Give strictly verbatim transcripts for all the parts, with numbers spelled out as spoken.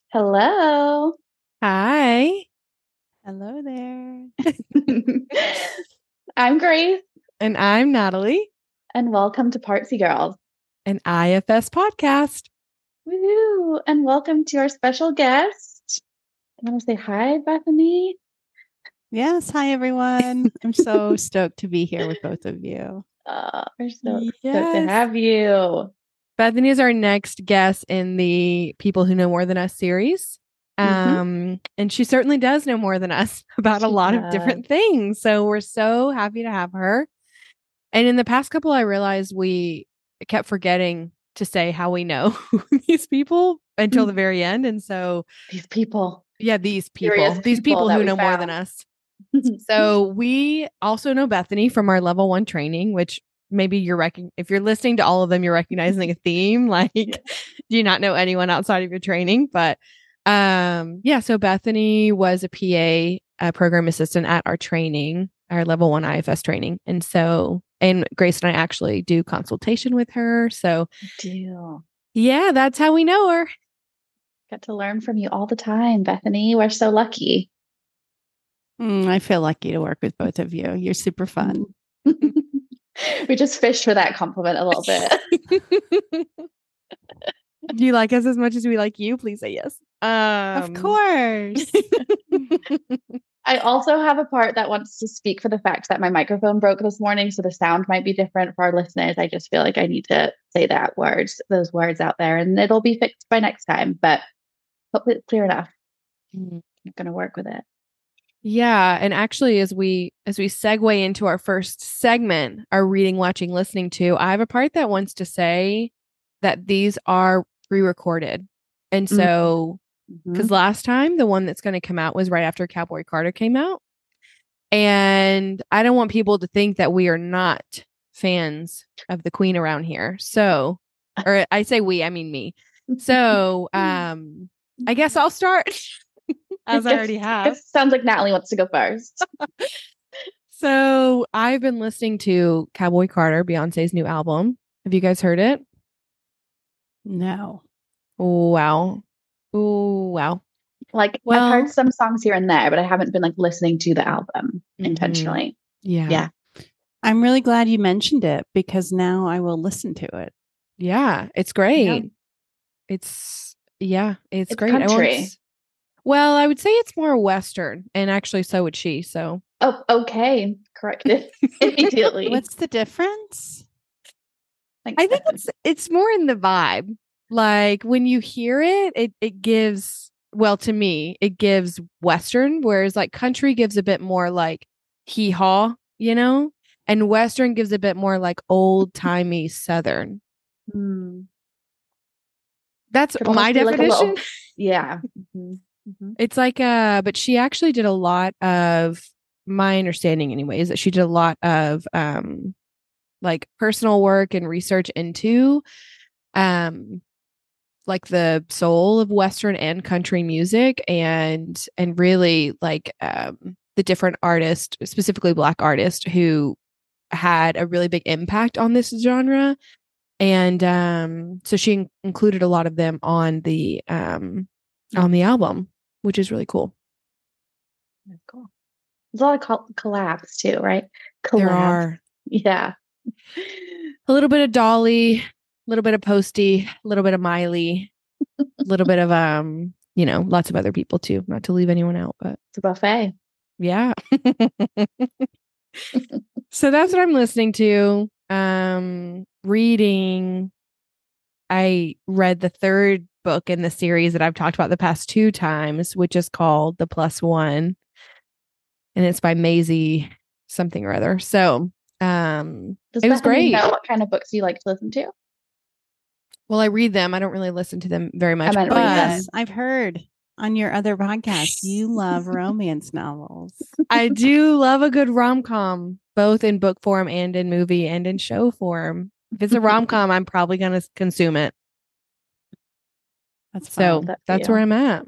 Hello. Hi. Hello there. I'm Grace, And I'm Natalie, and welcome to Partsy Girls. an I F S podcast. Woo! And welcome to our special guest. I want to say hi, Bethany. Yes. Hi, everyone. I'm so stoked to be here with both of you. Uh, we're so stoked to Yes. have you. Bethany is our next guest in the People Who Know More Than Us series. Mhm. Um, and she certainly does know more than us about a She lot of does. different things. So we're so happy to have her. And in the past couple, I realized we kept forgetting to say how we know these people until the very end. And so, These people. yeah, these people, Curious these people people that who we know more than found. us. So we also know Bethany from our level one training, which maybe you're rec- if you're listening to all of them, you're recognizing a theme. Like, Yeah. do you not know anyone outside of your training? But um, yeah, so Bethany was a P A, a program assistant at our training, our level one I F S training. And so, and Grace and I actually do consultation with her. So Deal. yeah, that's how we know her. Get to learn from you all the time, Bethany. We're so lucky. Mm, I feel lucky to work with both of you. You're super fun. We just fished for that compliment a little bit. Do you like us as much as we like you? Please say yes. Um, Of course. I also have a part that wants to speak for the fact that my microphone broke this morning, so the sound might be different for our listeners. I just feel like I need to say that words, those words out there, and it'll be fixed by next time. But hopefully it's clear enough. Mm. I'm gonna work with it. Yeah, and actually as we as we segue into our first segment, our reading, watching, listening to, I have a part that wants to say that these are pre-recorded. And so Mhm. cuz last time the one that's going to come out was right after Cowboy Carter came out. And I don't want people to think that we are not fans of the Queen around here. So, or I say we, I mean me. So, um I guess I'll start as I Guess- already have. guess sounds like Natalie wants to go first. So I've been listening to Cowboy Carter, Beyonce's new album. Have you guys heard it? No. Wow. Ooh, wow. Like Well, I've heard some songs here and there, but I haven't been like listening to the album Mhm. intentionally. Yeah. Yeah. I'm really glad you mentioned it because now I will listen to it. Yeah. It's great. Yeah. It's, yeah, it's, It's great. I won't country. s- well, I would say it's more Western, and actually, so would she. So, Oh, okay. Corrected immediately. What's the difference? Thanks, I think Bethany. it's it's more in the vibe. Like when you hear it, it it gives, well, to me, it gives Western, whereas like country gives a bit more like hee haw, you know, and Western gives a bit more like old timey Southern. Hmm. That's Could my almost be like a definition. little- yeah. Mhm. Mhm. It's like uh, but she actually did a lot of, my understanding anyway, is that she did a lot of um like personal work and research into um like the soul of Western and country music, and and really like um the different artists, specifically Black artists, who had a really big impact on this genre. And um so she in- included a lot of them on the um on the album, which is really cool. That's cool. There's a lot of col- collabs too, right? There Collabs. are Yeah. a little bit of Dolly, a little bit of Posty, a little bit of Miley, a little bit of um, you know, lots of other people too, not to leave anyone out, but It's a buffet. yeah. So that's what I'm listening to. Um, reading, I read the third book in the series that I've talked about the past two times, which is called The Plus One. And it's by Maisie something or other. So um Does it was Bethany great. know what kind of books you like to listen to? Well, I read them. I don't really listen to them very much. I meant but read them. Yes, I've heard on your other podcast you love romance novels. I do love a good rom-com, both in book form and in movie and in show form. If it's a rom-com, I'm probably going to consume it. That's So fun. that that's feel. where I'm at.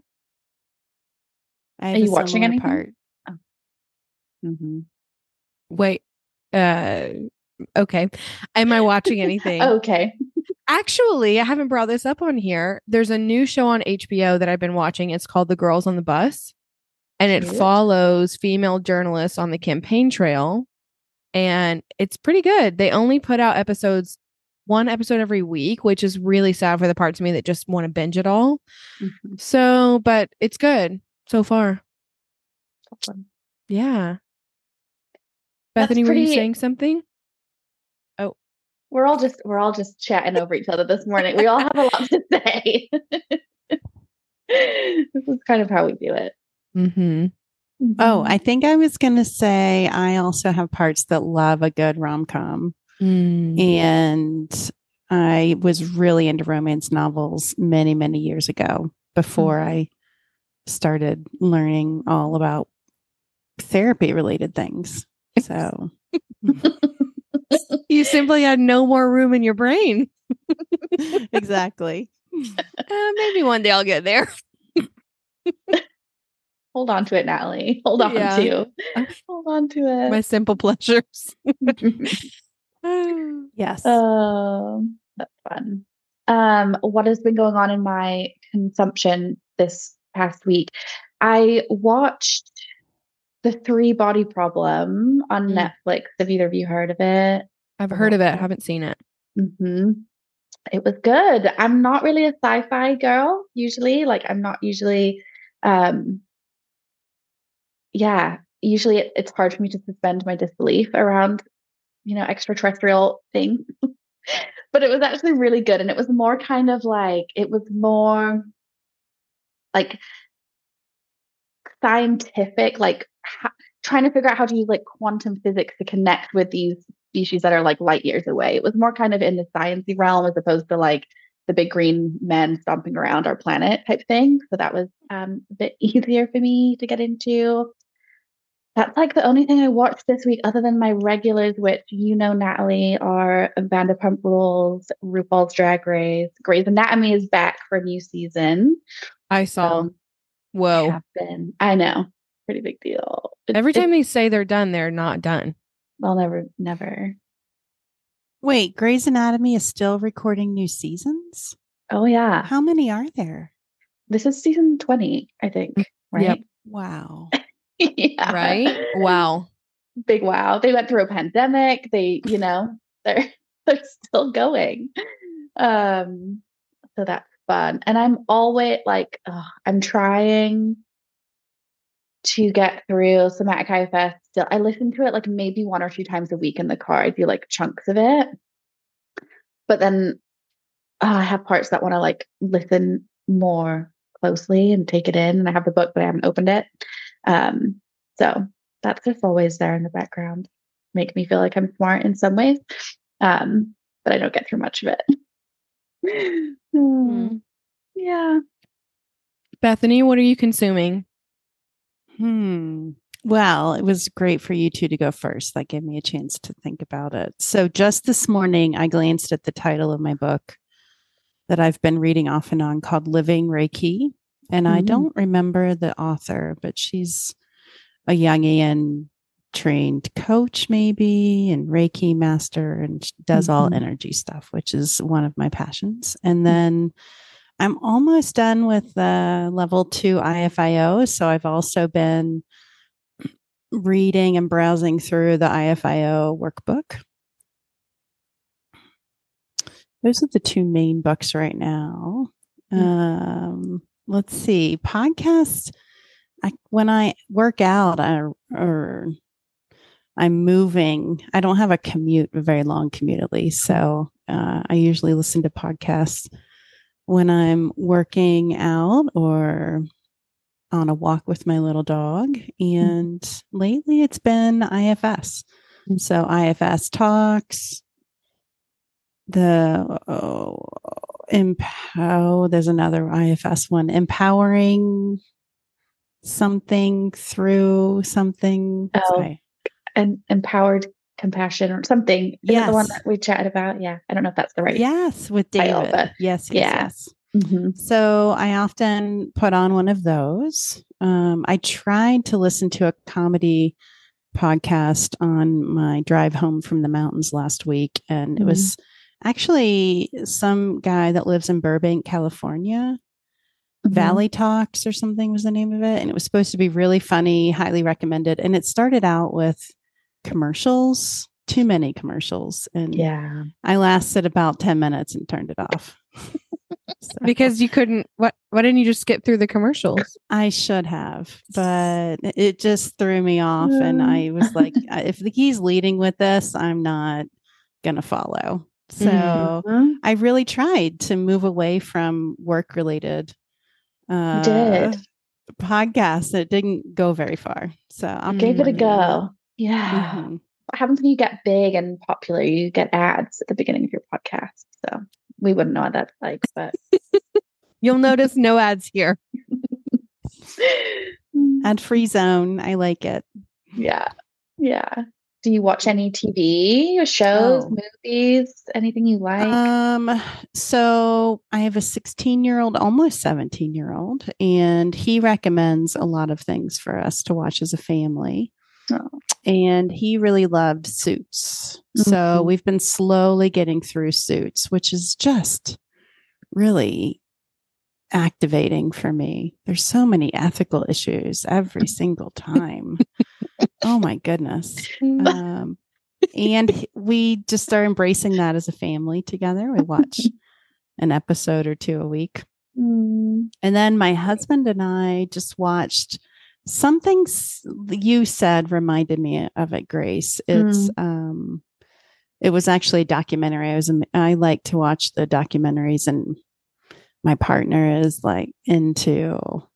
I have Are a you watching similar anything? part. Mm-hmm. Wait, uh, okay. Am I watching anything? Okay. Actually, I haven't brought this up on here. There's a new show on H B O that I've been watching. It's called The Girls on the Bus, and it Cute. follows female journalists on the campaign trail. And it's pretty good. They only put out episodes, one episode every week, which is really sad for the parts of me that just want to binge it all. Mhm. So, but it's good so far. Awesome. Yeah. That's Bethany, were you pretty- saying something? We're all just we're all just chatting over each other this morning. We all have a lot to say. This is kind of how we do it. Mm-hmm. Oh, I think I was going to say I also have parts that love a good rom com. Mm. And I was really into romance novels many, many years ago before Mhm. I started learning all about therapy related things. So, You simply had no more room in your brain. exactly. Uh, maybe one day I'll get there. Hold on to it, Natalie. Hold on Yeah. to. Hold on to it. My simple pleasures. Yes. Um, that's fun. Um, what has been going on in my consumption this past week? I watched The Three Body Problem on Mm. Netflix. Have either of you heard of it? I've heard of it. Haven't seen it. hmm It was good. I'm not really a sci-fi girl usually. Like I'm not usually, um, yeah, usually it, it's hard for me to suspend my disbelief around, you know, extraterrestrial things. But it was actually really good. And it was more kind of like, it was more like scientific, like ha- trying to figure out how to use like quantum physics to connect with these species that are like light years away. It was more kind of in the sciencey realm as opposed to like the big green men stomping around our planet type thing. So that was um, a bit easier for me to get into. That's like the only thing I watched this week other than my regulars, which you know, Natalie, are Vanderpump Rules, RuPaul's Drag Race, Grey's Anatomy is back for a new season. I saw. So Whoa. have been, I know, pretty big deal. It's- Every time it's- they say they're done, they're not done. I'll never, never. Wait, Grey's Anatomy is still recording new seasons? Oh yeah, How many are there? this is season twenty, I think. Right? Yep. Wow. Yeah. Right? Wow. Big wow. They went through a pandemic. They, you know, they're they're still going. Um, so that's fun. And I'm always like, ugh, I'm trying to get through Somatic I F S still. I listen to it like maybe one or two times a week in the car. I do like chunks of it. But then uh, I have parts that want to like listen more closely and take it in. And I have the book, but I haven't opened it. Um, so that's just always there in the background. Make me feel like I'm smart in some ways. Um, but I don't get through much of it. Hmm. Yeah. Bethany, what are you consuming? Hmm. Well, it was great for you two to go first. That gave me a chance to think about it. So just this morning, I glanced at the title of my book that I've been reading off and on called Living Reiki. And I Mm. don't remember the author, but she's a Jungian trained coach, maybe, and Reiki master, and she does all Mhm. energy stuff, which is one of my passions. And then I'm almost done with the level two I F I O. So I've also been reading and browsing through the I F I O workbook. Those are the two main books right now. Um, let's see, podcasts. I, when I work out, I, or I'm moving, I don't have a commute, a very long commute at least. So uh, I usually listen to podcasts when I'm working out or on a walk with my little dog. And lately it's been I F S. So I F S Talks, the oh, empower, there's another I F S one, empowering something through something. Oh, Sorry. and empowered compassion or something. Is it the one Yes. that we chatted about? Yeah. I don't know if that's the right. Yes, with David. title, but yes, yes, yeah. yes. Mhm. So I often put on one of those. Um, I tried to listen to a comedy podcast on my drive home from the mountains last week. And Mhm. it was actually some guy that lives in Burbank, California. Mhm. Valley Talks or something was the name of it. And it was supposed to be really funny, highly recommended. And it started out with commercials, too many commercials. And Yeah. I lasted about ten minutes and turned it off. So, Because you couldn't, what, why didn't you just skip through the commercials? I should have, but it just threw me off. And I was like, I- if he's leading with this, I'm not going to follow. So Mhm. I really tried to move away from work related uh, did. podcasts. It didn't go very far. So I'll Gave keep it a working on go. Yeah. it. Mhm. What happens when you get big and popular? You get ads at the beginning of your podcast. So we wouldn't know what that's like, but You'll notice no ads here. Ad free zone. I like it. yeah. Yeah. Do you watch any T V or shows, Oh. movies, anything you like? Um, so I have a sixteen year old, almost seventeen year old, and he recommends a lot of things for us to watch as a family. Oh. And he really loved Suits. So Mhm. we've been slowly getting through Suits, which is just really activating for me. There's so many ethical issues every single time. Oh my goodness. Um, and we just are embracing that as a family together. We watch an episode or two a week. Mm. And then my husband and I just watched something s- you said reminded me of it, Grace. It's um it was actually a documentary. I was am- I like to watch the documentaries, and my partner is like into,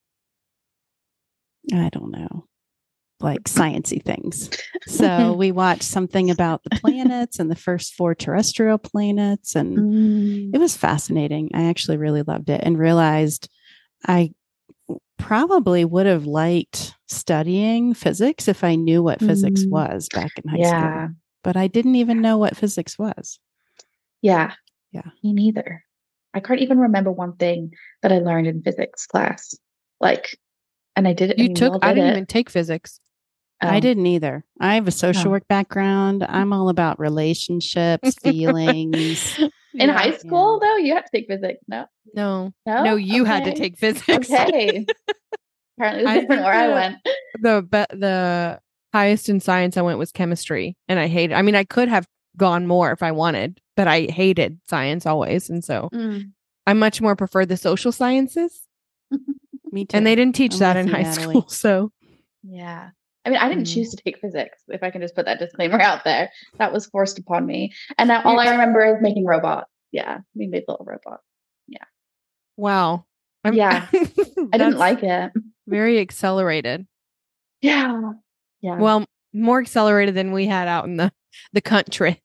I don't know, like sciencey things. So we watched something about the planets and the first four terrestrial planets, and Mm. it was fascinating. I actually really loved it and realized I probably would have liked studying physics if I knew what physics Mm. was back in high Yeah. school. But I didn't even know what physics was. Yeah. Yeah. Me neither. I can't even remember one thing that I learned in physics class. Like, and I did it. I You mean, we took, all I did didn't it. even take physics. I Oh. didn't either. I have a social Oh. work background. I'm all about relationships, feelings. In Yeah. high school, though, you had to take physics. No, No, no, no, you had to Okay. take physics. Okay. Apparently, it was I different think where I the- went. the be- the highest in science I went was chemistry, and I hated. I mean, I could have gone more if I wanted, but I hated science always, and so Mm. I much more prefer the social sciences. Me too. And they didn't teach I'm that with in you, high Natalie. school, so Yeah. I mean, I didn't Mm. choose to take physics, if I can just put that disclaimer out there. That was forced upon me. And now all I remember is making robots. Yeah. We made little robots. wow. I'm- Yeah. I didn't That's like it. very accelerated. Yeah. Yeah. Well, more accelerated than we had out in the the country.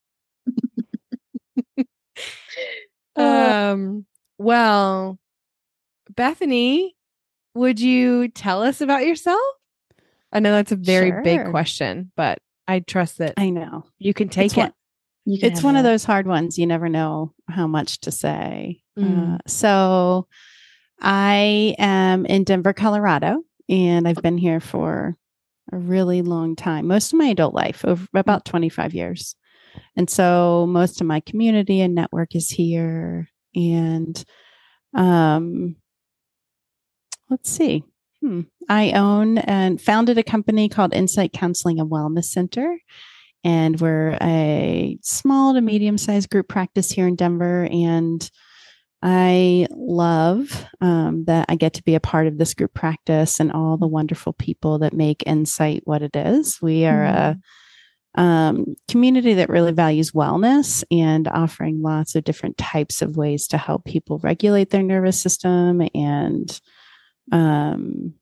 um. Well, Bethany, would you tell us about yourself? I know that's a very big Sure. question, but I trust that I know. you can take It's it. one, You can it's have one of it. those hard ones. You never know how much to say. Mm. Uh, so I am in Denver, Colorado, and I've been here for a really long time, most of my adult life, over about twenty-five years. And so most of my community and network is here. And um, let's see. Hmm. I own and founded a company called Insight Counseling and Wellness Center. And we're a small to medium sized group practice here in Denver. And I love um, that I get to be a part of this group practice and all the wonderful people that make Insight what it is. We are a um, community that really values wellness and offering lots of different types of ways to help people regulate their nervous system and um,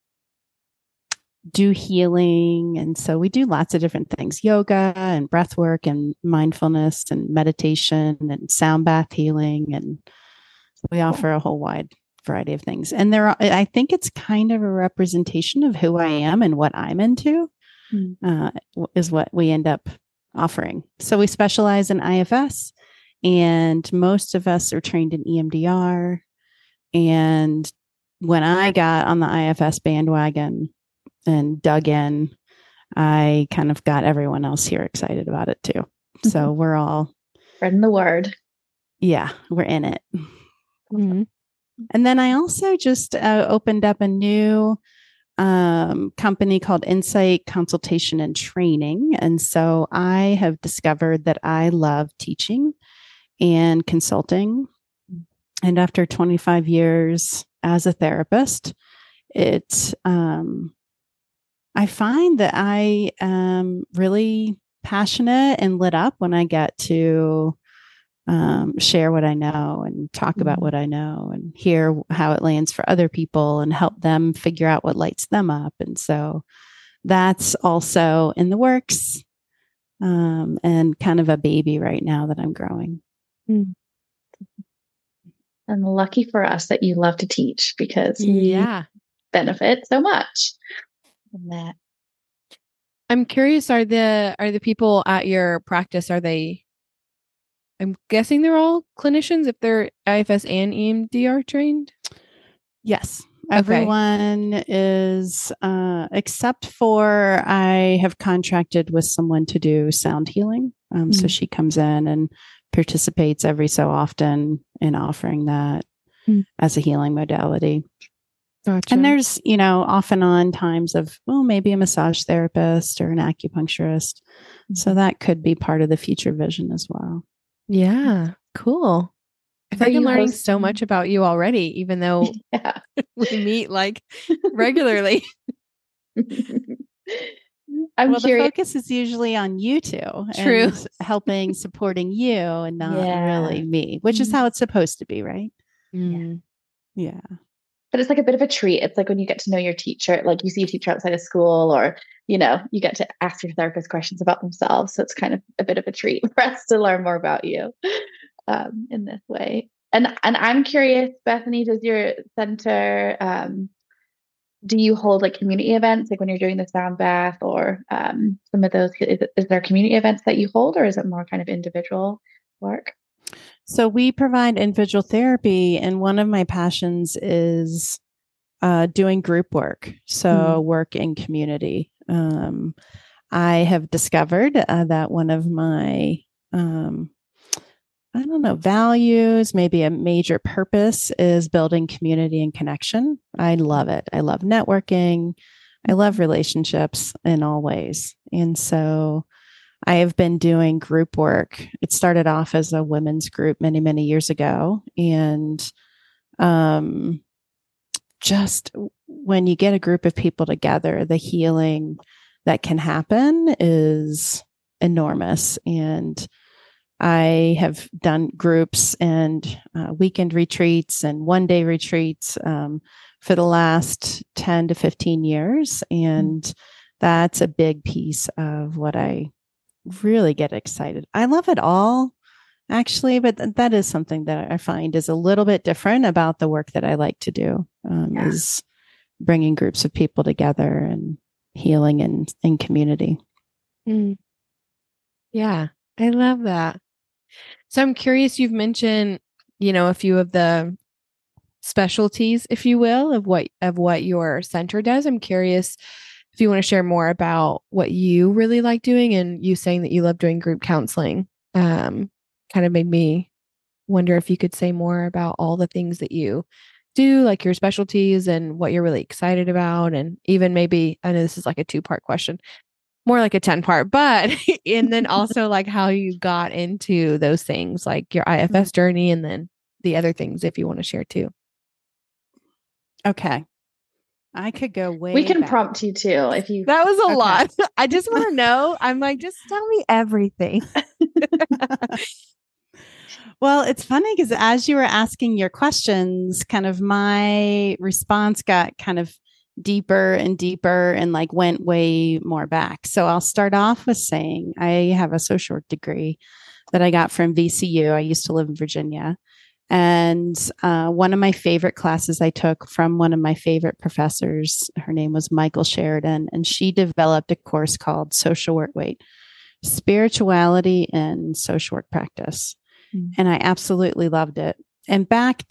do healing. And so we do lots of different things, yoga and breath work and mindfulness and meditation and sound bath healing. And we offer a whole wide variety of things. And there are, I think it's kind of a representation of who I am and what I'm into, Mm. uh, is what we end up offering. So we specialize in I F S, and most of us are trained in E M D R. And when I got on the I F S bandwagon and dug in, I kind of got everyone else here excited about it too. Mm-hmm. So we're all spreading the word. Yeah, we're in it. Mm-hmm. And then I also just uh, opened up a new um, company called Insight Consultation and Training. And so I have discovered that I love teaching and consulting. And after twenty-five years as a therapist, it um, I find that I am really passionate and lit up when I get to um, share what I know and talk mm-hmm. about what I know and hear how it lands for other people and help them figure out what lights them up. And so that's also in the works um, and kind of a baby right now that I'm growing. Mm. And lucky for us that you love to teach because yeah. we benefit so much from that. I'm curious, are the are the people at your practice, are they, I'm guessing they're all clinicians if they're I F S and E M D R trained? Yes. Everyone okay. is, uh, except for I have contracted with someone to do sound healing. Um, mm-hmm. So she comes in and participates every so often in offering that mm-hmm. as a healing modality. Gotcha. And there's, you know, off and on times of, well, maybe a massage therapist or an acupuncturist. Mm-hmm. So that could be part of the future vision as well. Yeah. Cool. I feel like I'm learning hosting? so much about you already, even though yeah. we meet like regularly. I'm well, curious. The focus is usually on you two. True. And helping, supporting you and not yeah. really me, which mm-hmm. is how it's supposed to be, right? Mm. Yeah. But it's like a bit of a treat. It's like when you get to know your teacher, like you see a teacher outside of school or, you know, you get to ask your therapist questions about themselves. So it's kind of a bit of a treat for us to learn more about you um, in this way. And and I'm curious, Bethany, does your center, um, do you hold like community events, like when you're doing the sound bath or um, some of those, is, it, is there community events that you hold or is it more kind of individual work? So we provide individual therapy, and one of my passions is uh, doing group work. So mm. work in community. Um, I have discovered uh, that one of my, um, I don't know, values, maybe a major purpose is building community and connection. I love it. I love networking. I love relationships in all ways. And so I have been doing group work. It started off as a women's group many, many years ago. And um, just when you get a group of people together, the healing that can happen is enormous. And I have done groups and uh, weekend retreats and one day retreats um, for the last ten to fifteen years. And mm-hmm. that's a big piece of what I really get excited. I love it all, actually, but th- that is something that I find is a little bit different about the work that I like to do, um, yeah. is bringing groups of people together and healing in, in community. Mm. Yeah, I love that. So I'm curious, you've mentioned, you know, a few of the specialties, if you will, of what of what your center does. I'm curious if you want to share more about what you really like doing, and you saying that you love doing group counseling, um, kind of made me wonder if you could say more about all the things that you do, like your specialties and what you're really excited about. And even maybe, I know this is like a two part question, more like a ten part, but, and then also like how you got into those things, like your I F S journey, and then the other things, if you want to share too. Okay. I could go way We can back. prompt you too if you. That was a okay. lot. I just want to know. I'm like, just tell me everything. Well, it's funny because as you were asking your questions, kind of my response got kind of deeper and deeper and like went way more back. So I'll start off with saying I have a social work degree that I got from V C U. I used to live in Virginia. And uh, one of my favorite classes I took from one of my favorite professors, her name was Michael Sheridan, and she developed a course called Social Work, wait, Spirituality and Social Work Practice. Mm. And I absolutely loved it. And back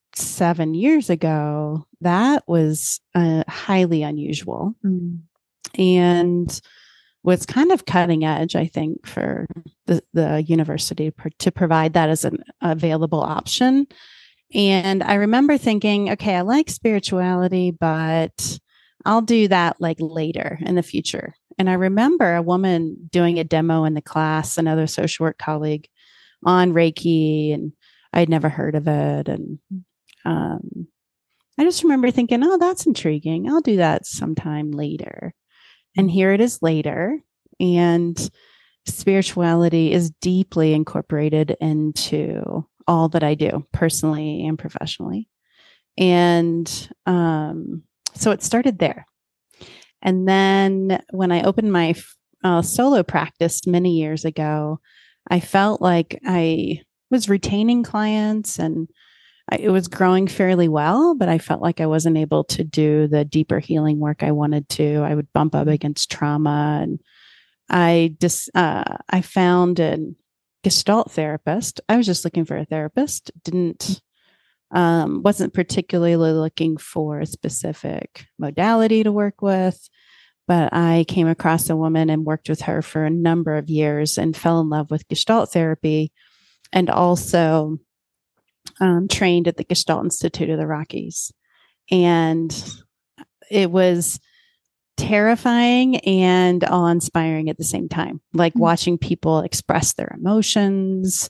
twenty-seven years ago, that was uh, highly unusual. Mm. and was kind of cutting edge, I think, for the, the university to provide that as an available option. And I remember thinking, okay, I like spirituality, but I'll do that like later in the future. And I remember a woman doing a demo in the class, another social work colleague, on Reiki, and I'd never heard of it. And um, I just remember thinking, oh, that's intriguing. I'll do that sometime later. And here it is later. And spirituality is deeply incorporated into all that I do personally and professionally. And um, so it started there. And then when I opened my uh, solo practice many years ago, I felt like I was retaining clients and I, it was growing fairly well, but I felt like I wasn't able to do the deeper healing work I wanted to. I would bump up against trauma, and I just uh, I found a Gestalt therapist. I was just looking for a therapist. Didn't um, wasn't particularly looking for a specific modality to work with, but I came across a woman and worked with her for a number of years and fell in love with Gestalt therapy, and also um, trained at the Gestalt Institute of the Rockies. And it was terrifying and awe-inspiring at the same time, like watching people express their emotions.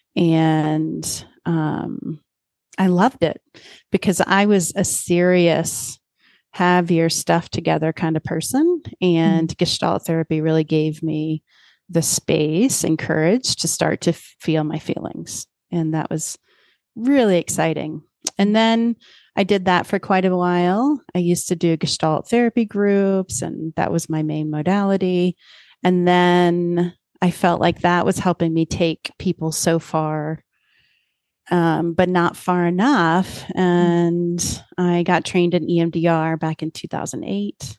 And um, I loved it because I was a serious, have your stuff together kind of person. And mm-hmm. Gestalt therapy really gave me the space and courage to start to f- feel my feelings. And that was really exciting. And then I did that for quite a while. I used to do Gestalt therapy groups, and that was my main modality. And then I felt like that was helping me take people so far, um, but not far enough. And I got trained in E M D R back in two thousand eight,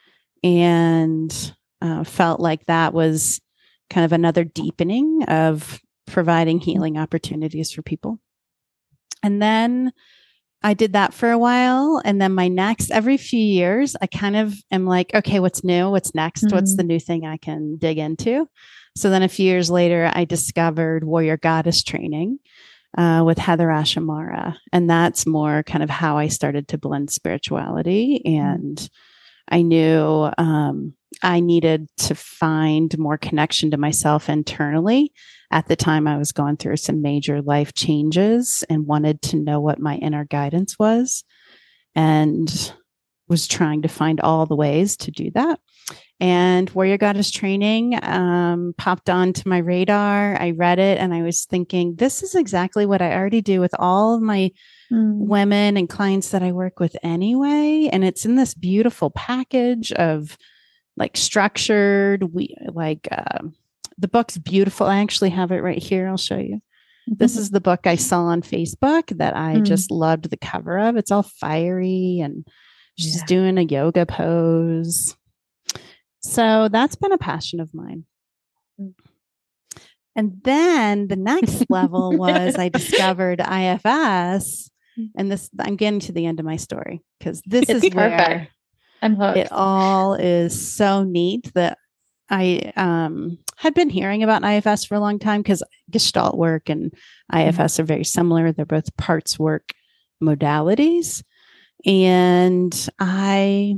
and uh, felt like that was kind of another deepening of providing healing opportunities for people. And then I did that for a while. And then my next, every few years, I kind of am like, okay, what's new? What's next? Mm-hmm. What's the new thing I can dig into? So then a few years later, I discovered Warrior Goddess training uh, with Heather Ashamara. And that's more kind of how I started to blend spirituality. And mm-hmm. I knew um, I needed to find more connection to myself internally. At the time, I was going through some major life changes and wanted to know what my inner guidance was, and was trying to find all the ways to do that. And Warrior Goddess training um, popped onto my radar. I read it and I was thinking, this is exactly what I already do with all of my mm. women and clients that I work with anyway. And it's in this beautiful package of like structured, we like, uh, the book's beautiful. I actually have it right here. I'll show you. Mm-hmm. This is the book I saw on Facebook that I mm. just loved the cover of. It's all fiery and she's yeah. doing a yoga pose. So that's been a passion of mine. Mm. And then the next level was I discovered I F S. And this, I'm getting to the end of my story because this it's is perfect. Where I'm hooked. It all is so neat that I um, had been hearing about I F S for a long time because Gestalt work and I F S are very similar. They're both parts work modalities. And I,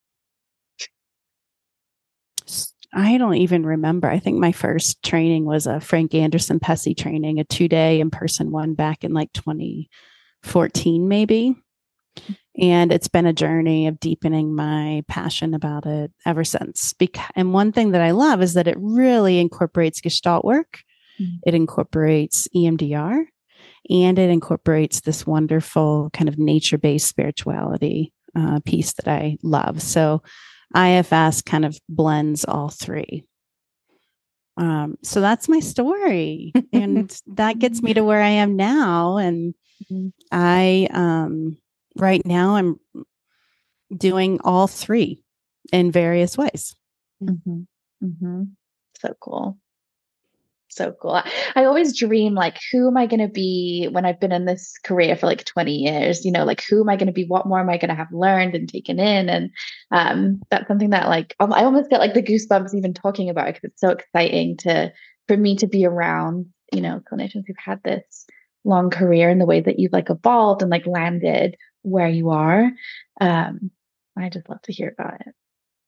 I don't even remember. I think my first training was a Frank Anderson Pesce training, a two-day in-person one back in like twenty fourteen, maybe. And it's been a journey of deepening my passion about it ever since. Beca- and one thing that I love is that it really incorporates Gestalt work. Mm-hmm. It incorporates E M D R, and it incorporates this wonderful kind of nature-based spirituality uh, piece that I love. So I F S kind of blends all three. Um, so that's my story. And that gets me to where I am now. And I... Um, Right now, I'm doing all three in various ways. Mm-hmm. Mm-hmm. So cool. So cool. I, I always dream like, who am I going to be when I've been in this career for like twenty years? You know, like who am I going to be? What more am I going to have learned and taken in? And um, that's something that like um, I almost get like the goosebumps even talking about it because it's so exciting to for me to be around, you know, clinicians who've had this long career and the way that you've like evolved and like landed where you are. Um, I just love to hear about it.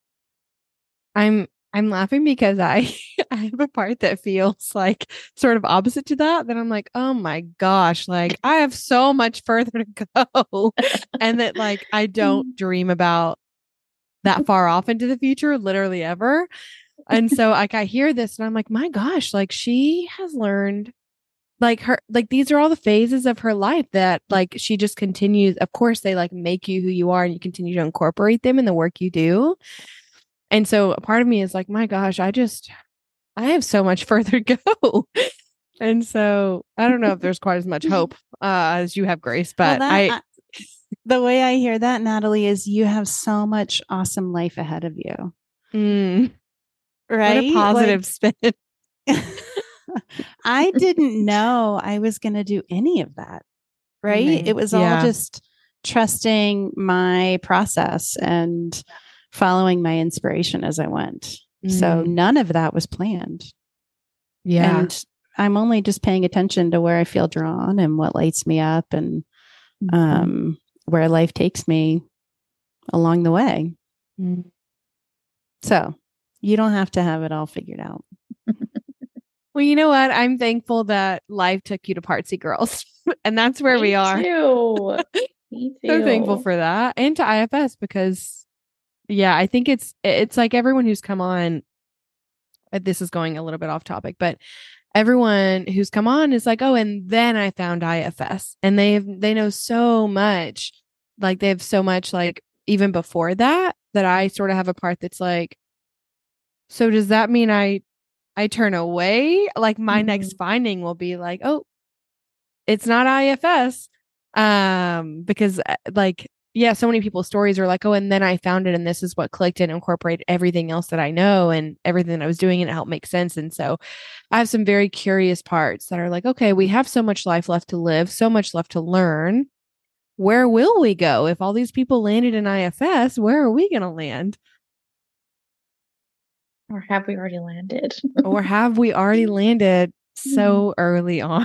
I'm I'm laughing because I I have a part that feels like sort of opposite to that. That I'm like, oh my gosh, like I have so much further to go, and that like I don't dream about that far off into the future, literally ever. And so like I hear this and I'm like, my gosh, like she has learned like her like these are all the phases of her life that like she just continues. Of course, they like make you who you are and you continue to incorporate them in the work you do. And so a part of me is like, my gosh, I just, I have so much further to go. And so I don't know if there's quite as much hope uh, as you have, Grace, but well, that, I, I, the way I hear that, Natalie, is you have so much awesome life ahead of you. Mm, right? What a positive like, spin. I didn't know I was going to do any of that. Right. Mm-hmm. It was yeah. all just trusting my process and following my inspiration as I went. Mm. So none of that was planned. Yeah. And I'm only just paying attention to where I feel drawn and what lights me up and mm-hmm. um, where life takes me along the way. Mm. So you don't have to have it all figured out. Well, you know what? I'm thankful that life took you to Partsy Girls. And that's where Me we are. Too. Me too. So thankful for that. And to I F S because yeah, I think it's it's like everyone who's come on, this is going a little bit off topic, but everyone who's come on is like, oh, and then I found I F S. And they have they know so much. Like they have so much like even before that, that I sort of have a part that's like, so does that mean I I turn away? Like my mm-hmm. next finding will be like, oh, it's not I F S. Um, because like yeah, so many people's stories are like, oh, and then I found it and this is what clicked and incorporated everything else that I know and everything that I was doing and it helped make sense. And so I have some very curious parts that are like, okay, we have so much life left to live, so much left to learn. Where will we go? If all these people landed in I F S, where are we going to land? Or have we already landed? Or have we already landed so early on?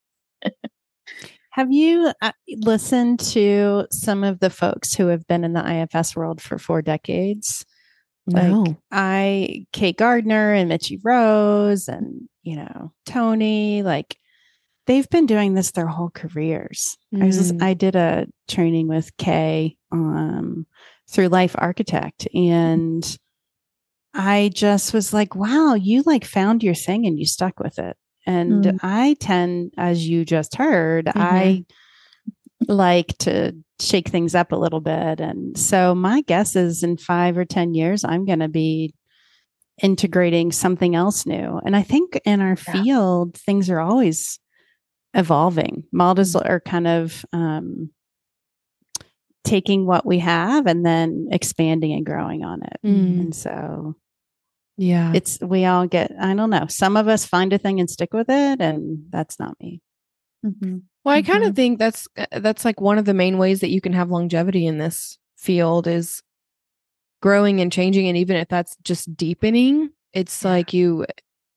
Have you uh, listened to some of the folks who have been in the I F S world for four decades? No. Like I, Kate Gardner and Mitchie Rose and, you know, Tony, like they've been doing this their whole careers. Mm. I was just, I did a training with Kay um, through Life Architect and I just was like, wow, you like found your thing and you stuck with it. And mm. I tend, as you just heard, mm-hmm. I like to shake things up a little bit. And so my guess is in five or ten years, I'm going to be integrating something else new. And I think in our yeah. field, things are always evolving. Models mm. are kind of um, taking what we have and then expanding and growing on it. Mm. And so... yeah, it's, we all get, I don't know. Some of us find a thing and stick with it. And that's not me. Mm-hmm. Well, I kind mm-hmm. of think that's, that's like one of the main ways that you can have longevity in this field is growing and changing. And even if that's just deepening, it's yeah. like you,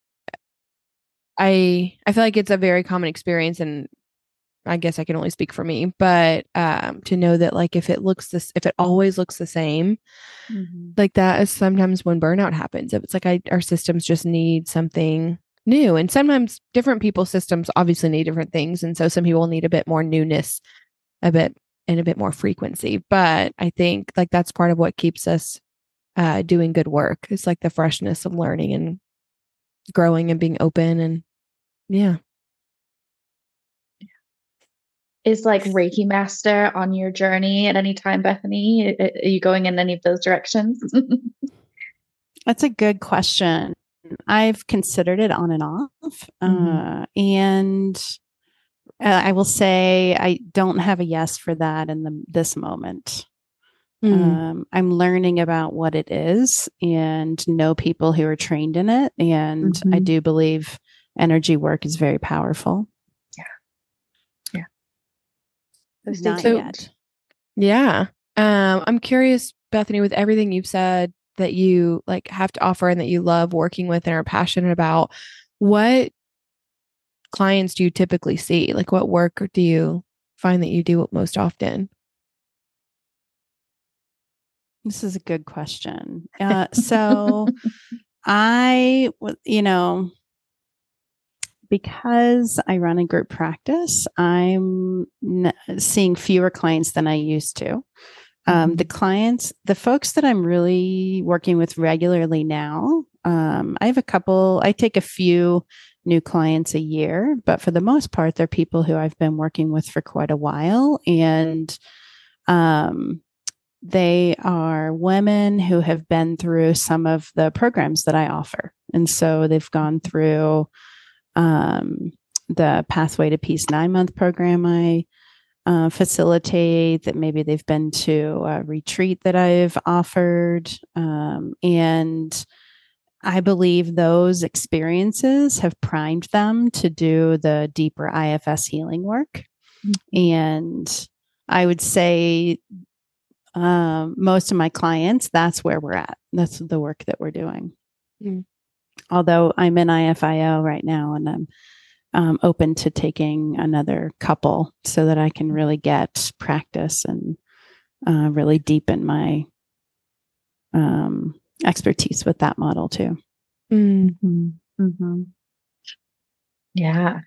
I, I feel like it's a very common experience and I guess I can only speak for me, but um, to know that like if it looks this, if it always looks the same, mm-hmm. like that is sometimes when burnout happens. If it's like I, our systems just need something new, and sometimes different people's systems obviously need different things, and so some people need a bit more newness, a bit and a bit more frequency. But I think like that's part of what keeps us uh, doing good work. It's like the freshness of learning and growing and being open, and yeah. Is like Reiki master on your journey at any time, Bethany? Are you going in any of those directions? That's a good question. I've considered it on and off. Mm-hmm. Uh, and uh, I will say I don't have a yes for that in the, this moment. Mm. Um, I'm learning about what it is and know people who are trained in it. And mm-hmm. I do believe energy work is very powerful. Yeah. Yeah. So Not stay yet. tuned. Yeah. Um, I'm curious, Bethany, with everything you've said that you like have to offer and that you love working with and are passionate about, what clients do you typically see? Like, what work do you find that you do most often? This is a good question. Uh, so I, you know, because I run a group practice, I'm n- seeing fewer clients than I used to. Um, the clients, the folks that I'm really working with regularly now, um, I have a couple, I take a few new clients a year, but for the most part, they're people who I've been working with for quite a while. And um, they are women who have been through some of the programs that I offer. And so they've gone through um, the Pathway to Peace nine month program I uh, facilitate, that maybe they've been to a retreat that I've offered. Um, and I believe those experiences have primed them to do the deeper I F S healing work. Mm-hmm. And I would say um, most of my clients, that's where we're at. That's the work that we're doing. Mm-hmm. Although I'm in I F I O right now, and I'm um, open to taking another couple so that I can really get practice and uh, really deepen my um, expertise with that model too. Mm-hmm. Mm-hmm. Yeah.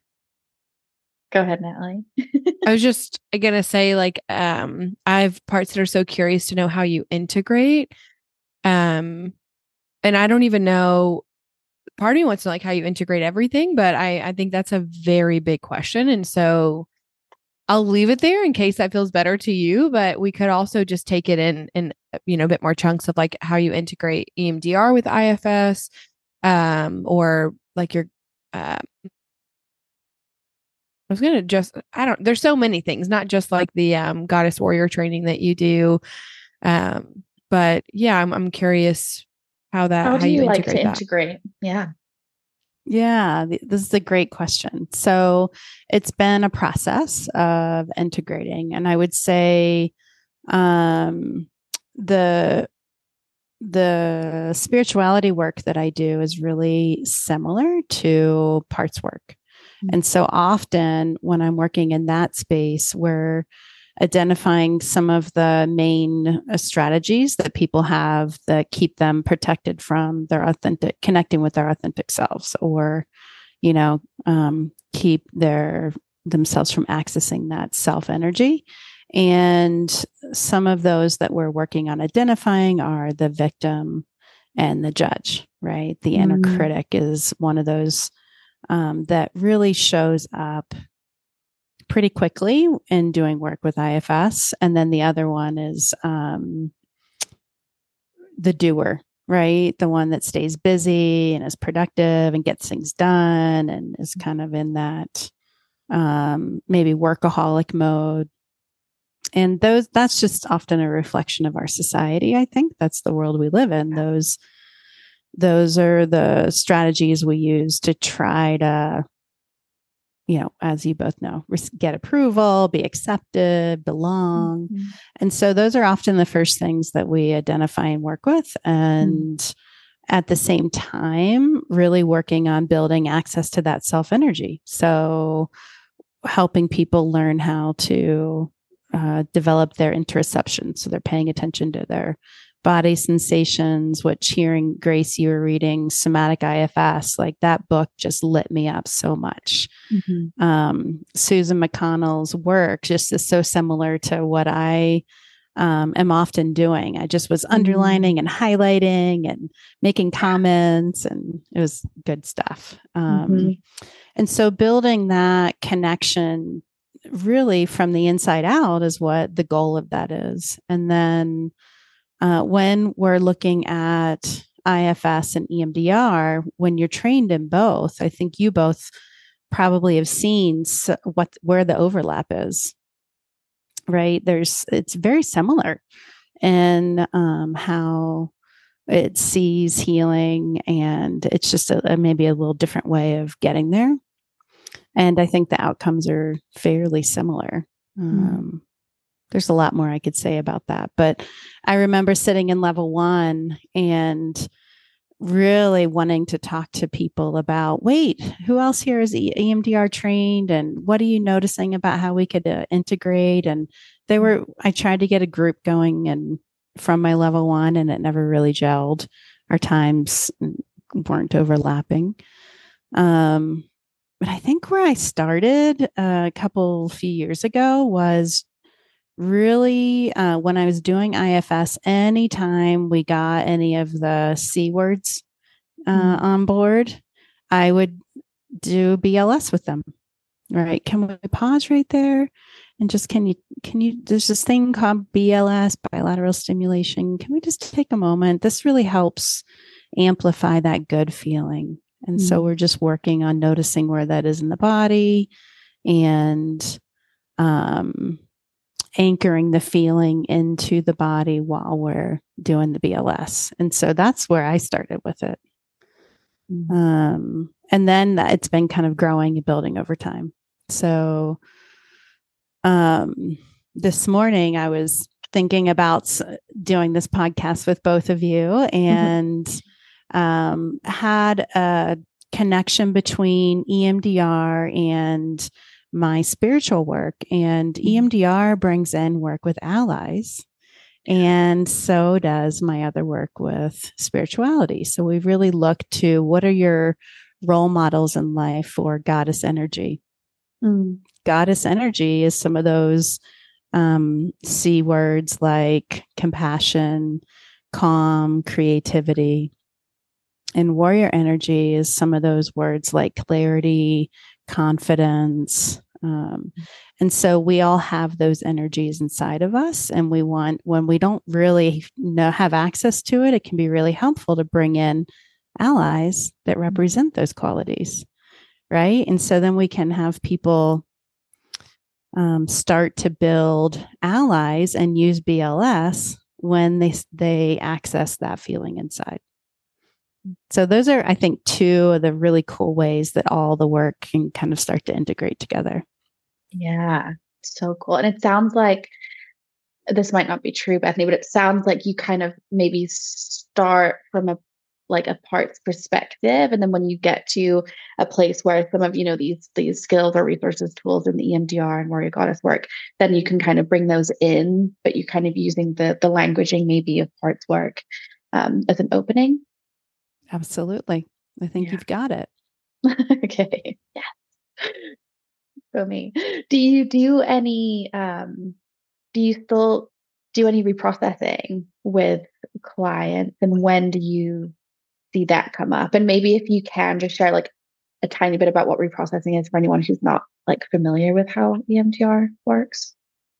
Go ahead, Natalie. I was just going to say, like, um, I have parts that are so curious to know how you integrate. Um, and I don't even know, part of me wants to know, like, how you integrate everything, but I, I think that's a very big question. And so I'll leave it there in case that feels better to you, but we could also just take it in, in, you know, a bit more chunks of like how you integrate E M D R with I F S, um, or like your, uh, I was going to just, I don't, there's so many things, not just like the um, goddess warrior training that you do. Um, but yeah, I'm, I'm curious how that, how, how do you, you like integrate to that. integrate? Yeah. Yeah, th- this is a great question. So it's been a process of integrating, and I would say um, the the spirituality work that I do is really similar to parts work. And so often when I'm working in that space, we're identifying some of the main uh, strategies that people have that keep them protected from their authentic, connecting with their authentic selves, or, you know, um, keep their themselves from accessing that self energy. And some of those that we're working on identifying are the victim and the judge, right? The inner mm. critic is one of those um, that really shows up pretty quickly in doing work with I F S. And then the other one is um, the doer, right? The one that stays busy and is productive and gets things done and is kind of in that um, maybe workaholic mode. And those, that's just often a reflection of our society. I think that's the world we live in. Those, those are the strategies we use to try to, you know, as you both know, get approval, be accepted, belong. Mm-hmm. And so those are often the first things that we identify and work with. And mm-hmm. at the same time, really working on building access to that self energy. So helping people learn how to uh, develop their interoception. So they're paying attention to their body sensations, which hearing Grace, you were reading Somatic I F S, like that book just lit me up so much. Mm-hmm. Um, Susan McConnell's work just is so similar to what I um, am often doing. I just was underlining mm-hmm. and highlighting and making comments, and it was good stuff. Um, mm-hmm. And so building that connection really from the inside out is what the goal of that is. And then Uh, when we're looking at I F S and E M D R, when you're trained in both, I think you both probably have seen so what where the overlap is, right? There's it's very similar in um, how it sees healing, and it's just a, a maybe a little different way of getting there. And I think the outcomes are fairly similar. Um, there's a lot more I could say about that, but I remember sitting in level one and really wanting to talk to people about, wait, who else here is E M D R trained? And what are you noticing about how we could uh, integrate? And they were, I tried to get a group going and from my level one, and it never really gelled. Our times weren't overlapping. Um, but I think where I started uh, a couple few years ago was really uh, when I was doing I F S. Anytime we got any of the C words uh, mm. on board, I would do B L S with them. Right? Can we pause right there? And just can you can you? There's this thing called B L S, bilateral stimulation. Can we just take a moment? This really helps amplify that good feeling. And mm. so we're just working on noticing where that is in the body and um, anchoring the feeling into the body while we're doing the B L S. And so that's where I started with it. Mm. Um, and then it's been kind of growing and building over time. So um, this morning I was thinking about doing this podcast with both of you and mm-hmm. Um, had a connection between E M D R and my spiritual work. And E M D R brings in work with allies. And so does my other work with spirituality. So we really look to what are your role models in life for goddess energy. Mm. Goddess energy is some of those um, C words like compassion, calm, creativity. And warrior energy is some of those words like clarity, confidence. Um, and so we all have those energies inside of us. And we want, when we don't really know, have access to it, it can be really helpful to bring in allies that represent those qualities. Right. And so then we can have people um, start to build allies and use B L S when they, they access that feeling inside. So those are, I think, two of the really cool ways that all the work can kind of start to integrate together. Yeah, so cool. And it sounds like, this might not be true, Bethany, but it sounds like you kind of maybe start from a like a parts perspective. And then when you get to a place where some of, you know, these these skills or resources, tools in the E M D R and warrior goddess work, then you can kind of bring those in, but you're kind of using the the languaging maybe of parts work um, as an opening. Absolutely. I think yeah. You've got it. Okay. Yeah. For me. Do you do any, um, do you still do any reprocessing with clients, and when do you see that come up? And maybe if you can just share like a tiny bit about what reprocessing is for anyone who's not like familiar with how E M D R works.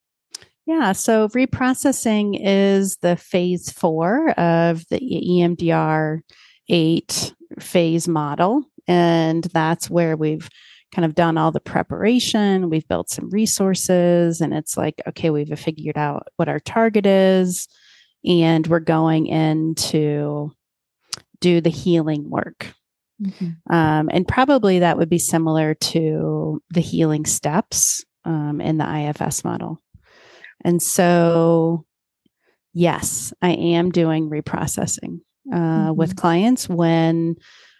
Yeah, so reprocessing is the phase four of the E M D R eight phase model. And that's where we've kind of done all the preparation. We've built some resources, and it's like, okay, we've figured out what our target is, and we're going in to do the healing work. Mm-hmm. Um, and probably that would be similar to the healing steps um, in the I F S model. And so, yes, I am doing reprocessing uh, mm-hmm. with clients when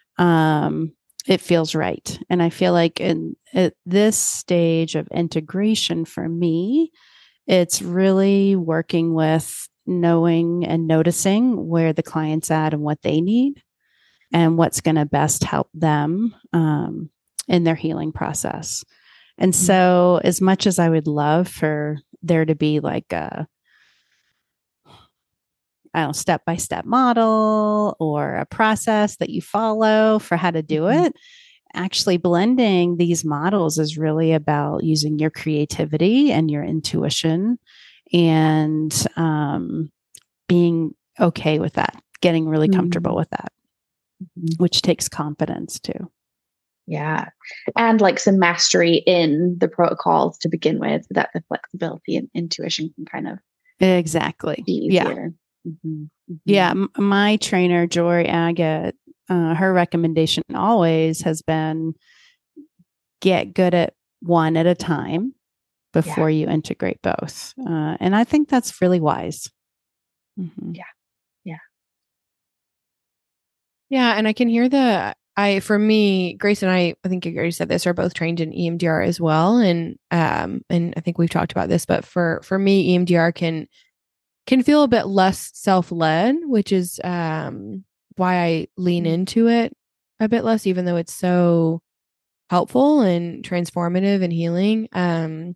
um, it feels right. And I feel like in at this stage of integration for me, it's really working with knowing and noticing where the client's at and what they need and what's going to best help them um, in their healing process. And mm-hmm. so as much as I would love for there to be like a, I don't know, step-by-step model or a process that you follow for how to do mm-hmm. it, actually blending these models is really about using your creativity and your intuition and um, being okay with that, getting really mm-hmm. comfortable with that, mm-hmm. which takes confidence too. Yeah. And like some mastery in the protocols to begin with, so that the flexibility and intuition can kind of exactly be easier. Yeah. Mm-hmm. Yeah. M- my trainer, Jory Agate, uh, her recommendation always has been get good at one at a time before yeah. you integrate both. Uh, and I think that's really wise. Mm-hmm. Yeah. Yeah. Yeah. And I can hear the, I, for me, Grace and I, I think you already said this, are both trained in E M D R as well. And, um, and I think we've talked about this, but for, for me, E M D R can, can feel a bit less self-led, which is, um, why I lean into it a bit less, even though it's so helpful and transformative and healing. Um,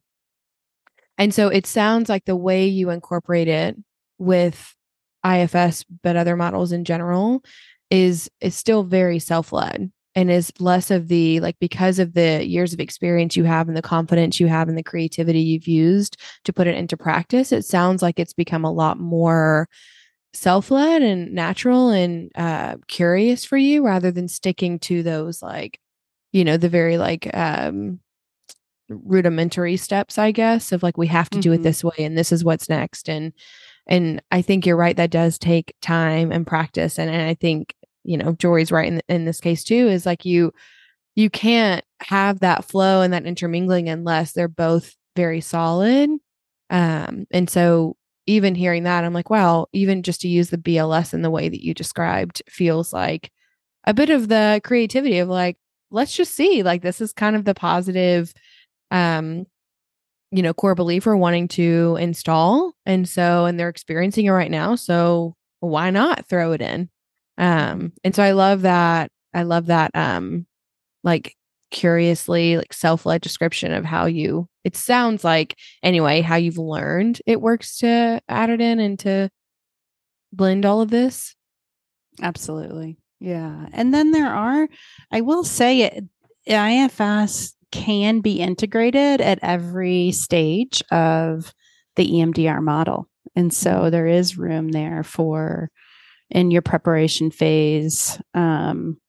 and so it sounds like the way you incorporate it with I F S, but other models in general, is is still very self-led and is less of the, like, because of the years of experience you have and the confidence you have and the creativity you've used to put it into practice. It sounds like it's become a lot more self-led and natural and uh, curious for you, rather than sticking to those, like, you know, the very like um, rudimentary steps, I guess, of like, we have to mm-hmm. do it this way and this is what's next. And And I think you're right. That does take time and practice. And, and I think, you know, Jory's right in, in this case too, is like you, you can't have that flow and that intermingling unless they're both very solid. Um, and so even hearing that, I'm like, wow, even just to use the B L S in the way that you described feels like a bit of the creativity of like, let's just see, like, this is kind of the positive, um, you know, core belief we're wanting to install. And so, and they're experiencing it right now. So why not throw it in? Um, and so I love that. I love that, um, like curiously, like self-led description of how you, it sounds like anyway, how you've learned it works to add it in and to blend all of this. Absolutely. Yeah. And then there are, I will say it, I F S can be integrated at every stage of the E M D R model. And so mm-hmm. there is room there for, in your preparation phase, um,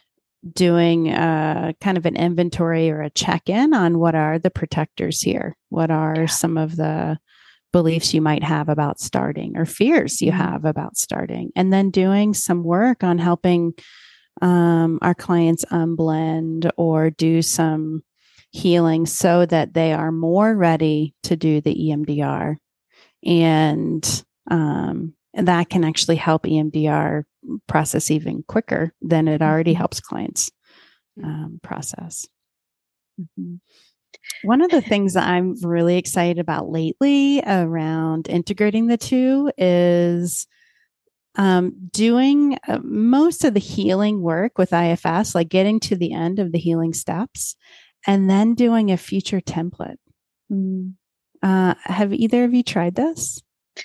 doing a kind of an inventory or a check-in on what are the protectors here? What are yeah. some of the beliefs you might have about starting or fears you mm-hmm. have about starting? And then doing some work on helping um, our clients unblend or do some healing so that they are more ready to do the E M D R. And, um, and that can actually help E M D R process even quicker than it already mm-hmm. helps clients um, process. Mm-hmm. One of the things that I'm really excited about lately around integrating the two is um, doing uh, most of the healing work with I F S, like getting to the end of the healing steps, and then doing a future template. Mm. Uh, have either of you tried this?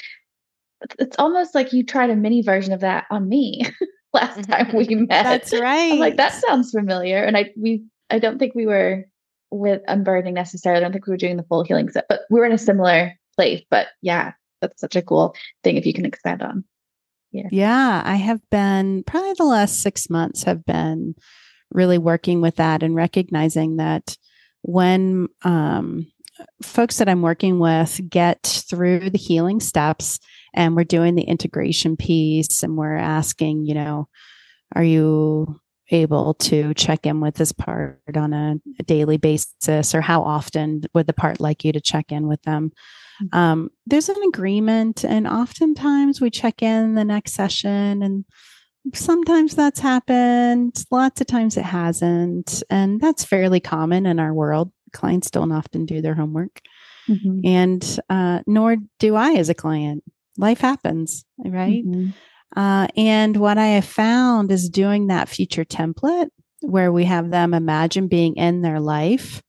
It's almost like you tried a mini version of that on me last time we met. That's right. I'm like, that sounds familiar. And I we I don't think we were with unburdening necessarily. I don't think we were doing the full healing set, but we were in a similar place. But yeah, that's such a cool thing if you can expand on. Yeah. Yeah, I have been probably the last six months have been really working with that and recognizing that when um, folks that I'm working with get through the healing steps and we're doing the integration piece and we're asking, you know, are you able to check in with this part on a, a daily basis, or how often would the part like you to check in with them? Um, there's an agreement, and oftentimes we check in the next session, and sometimes that's happened. Lots of times it hasn't. And that's fairly common in our world. Clients don't often do their homework. Mm-hmm. And uh, nor do I as a client. Life happens, right? Mm-hmm. Uh, and what I have found is doing that future template where we have them imagine being in their life,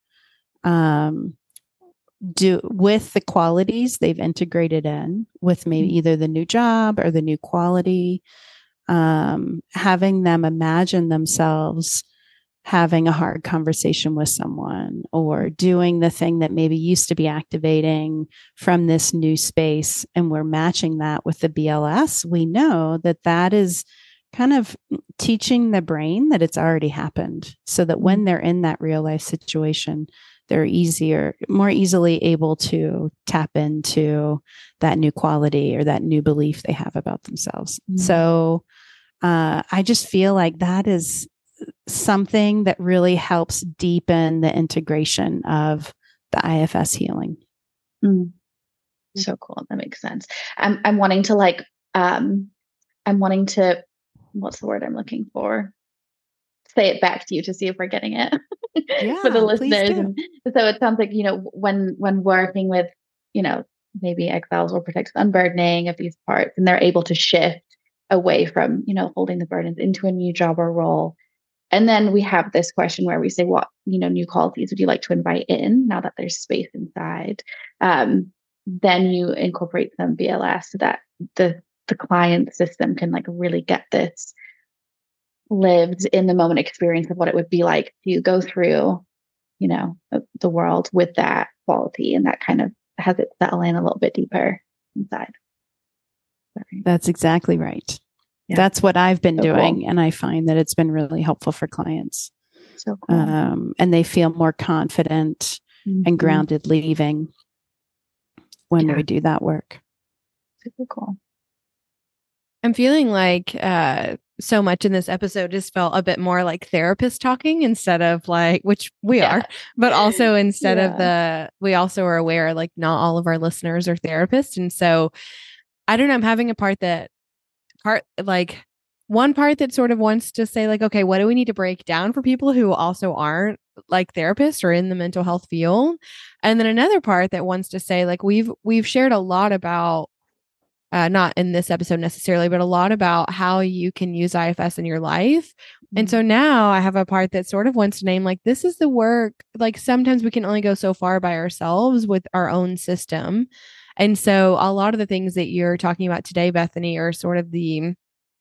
um, do with the qualities they've integrated in with maybe either the new job or the new quality, um, having them imagine themselves having a hard conversation with someone or doing the thing that maybe used to be activating from this new space. And we're matching that with the B L S. We know that that is kind of teaching the brain that it's already happened so that when they're in that real life situation, they're easier, more easily able to tap into that new quality or that new belief they have about themselves. Mm-hmm. So uh, I just feel like that is something that really helps deepen the integration of the I F S healing. Mm. So cool. That makes sense. I'm I'm wanting to like um I'm wanting to what's the word I'm looking for? Say it back to you to see if we're getting it yeah, for the listeners. And so it sounds like, you know, when when working with, you know, maybe exiles or protects unburdening of these parts, and they're able to shift away from, you know, holding the burdens into a new job or role. And then we have this question where we say, what, you know, new qualities would you like to invite in now that there's space inside? Um, then you incorporate some B L S so that the the client system can like really get this lived in the moment experience of what it would be like to go through, you know, the world with that quality, and that kind of has it settle in a little bit deeper inside. Sorry. That's exactly right. Yeah. That's what I've been so doing. Cool. And I find that it's been really helpful for clients. So cool. Um, and they feel more confident mm-hmm. and grounded leaving when yeah. we do that work. Super cool. I'm feeling like uh, so much in this episode just felt a bit more like therapist talking instead of like, which we yeah. are, but also instead yeah. of the, we also are aware like not all of our listeners are therapists. And so I don't know, I'm having a part that part like one part that sort of wants to say like, okay, what do we need to break down for people who also aren't like therapists or in the mental health field? And then another part that wants to say like, we've, we've shared a lot about Uh, not in this episode necessarily, but a lot about how you can use I F S in your life. Mm-hmm. And so now I have a part that sort of wants to name like, this is the work. Like sometimes we can only go so far by ourselves with our own system. And so a lot of the things that you're talking about today, Bethany, are sort of the,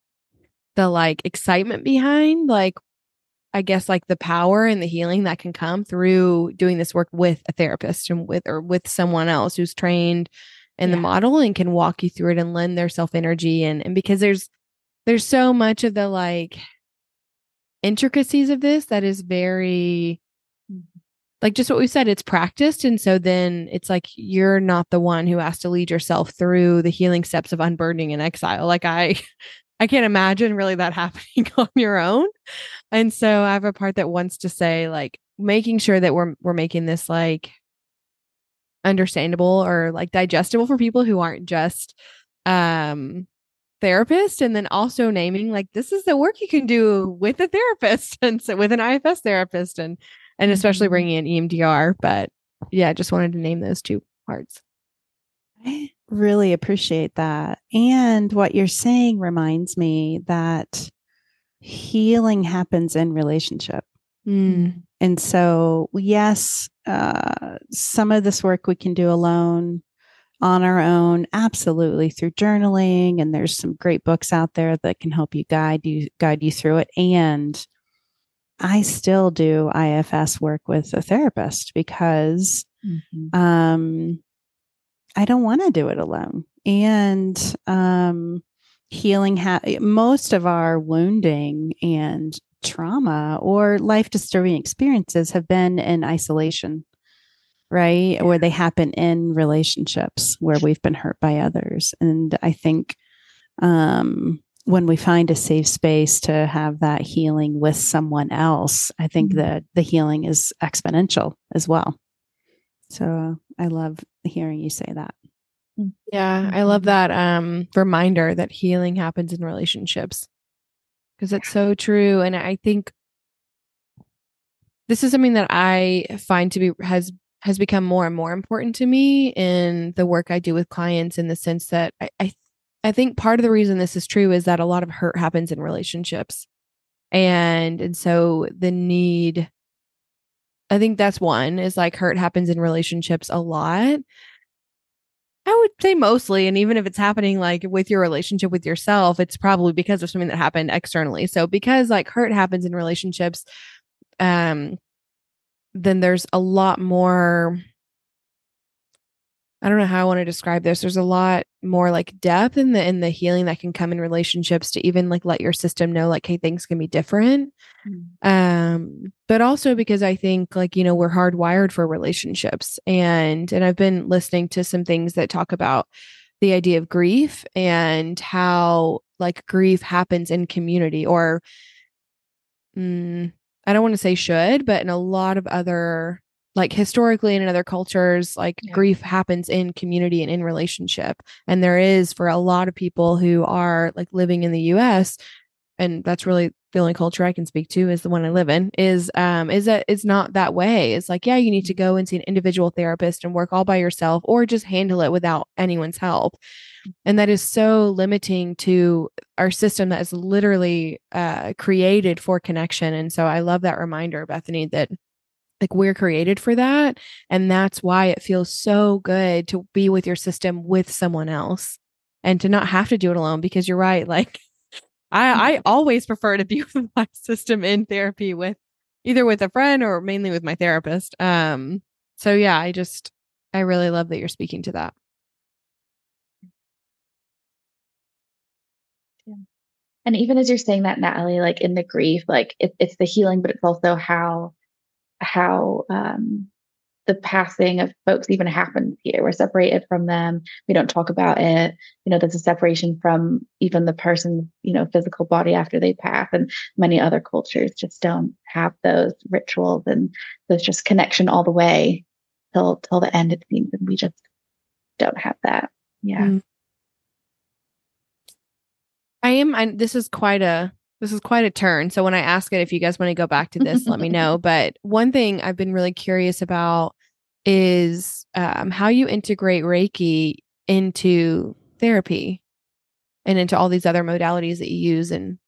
the like excitement behind like, I guess like the power and the healing that can come through doing this work with a therapist and with, or with someone else who's trained in yeah. the model and can walk you through it and lend their self energy. And, and because there's, there's so much of the like intricacies of this that is very like just what we said, it's practiced. And so then it's like, you're not the one who has to lead yourself through the healing steps of unburdening and exile. Like I, I can't imagine really that happening on your own. And so I have a part that wants to say like making sure that we're, we're making this like understandable or like digestible for people who aren't just um therapists, and then also naming like this is the work you can do with a therapist and so with an I F S therapist and and especially mm-hmm. bringing in E M D R. But yeah, I just wanted to name those two parts. I really appreciate that. And what you're saying reminds me that healing happens in relationship. Mm. And so, yes, uh, some of this work we can do alone, on our own, absolutely, through journaling. And there's some great books out there that can help you guide you guide you through it. And I still do I F S work with a therapist because mm-hmm. um, I don't want to do it alone. And um, healing, ha- most of our wounding and trauma or life disturbing experiences have been in isolation, right? Yeah. Where they happen in relationships where we've been hurt by others. And I think um, when we find a safe space to have that healing with someone else, I think mm-hmm. that the healing is exponential as well. So I love hearing you say that. Yeah, I love that um, reminder that healing happens in relationships. Because it's so true. And I think this is something that I find to be has has become more and more important to me in the work I do with clients, in the sense that I, I I think part of the reason this is true is that a lot of hurt happens in relationships. And and so the need, I think that's one, is like hurt happens in relationships a lot. I would say mostly. And even if it's happening like with your relationship with yourself, it's probably because of something that happened externally. So because like hurt happens in relationships, um, then there's a lot more I don't know how I want to describe this. There's a lot more like depth in the in the healing that can come in relationships to even like let your system know like, hey, things can be different. Mm. Um, but also because I think like, you know, we're hardwired for relationships. And and I've been listening to some things that talk about the idea of grief and how like grief happens in community or mm, I don't want to say should, but in a lot of other, like historically and in other cultures, like Yeah. grief happens in community and in relationship. And there is for a lot of people who are like living in the U S, and that's really the only culture I can speak to is the one I live in, is um is that it's not that way. It's like, yeah, you need to go and see an individual therapist and work all by yourself or just handle it without anyone's help. And that is so limiting to our system that is literally uh, created for connection. And so I love that reminder, Bethany, that like we're created for that. And that's why it feels so good to be with your system with someone else and to not have to do it alone because you're right. Like I, I always prefer to be with my system in therapy with either with a friend or mainly with my therapist. Um, so yeah, I just, I really love that you're speaking to that. And even as you're saying that, Natalie, like in the grief, like it, it's the healing, but it's also how how um, the passing of folks even happens here. We're separated from them. We don't talk about it. You know, there's a separation from even the person's, you know, physical body after they pass. And many other cultures just don't have those rituals and there's just connection all the way till till the end, it seems. And we just don't have that. Yeah. Mm. I am. I, this is quite a this is quite a turn. So when I ask it, if you guys want to go back to this, let me know. But one thing I've been really curious about is um, how you integrate Reiki into therapy and into all these other modalities that you use. And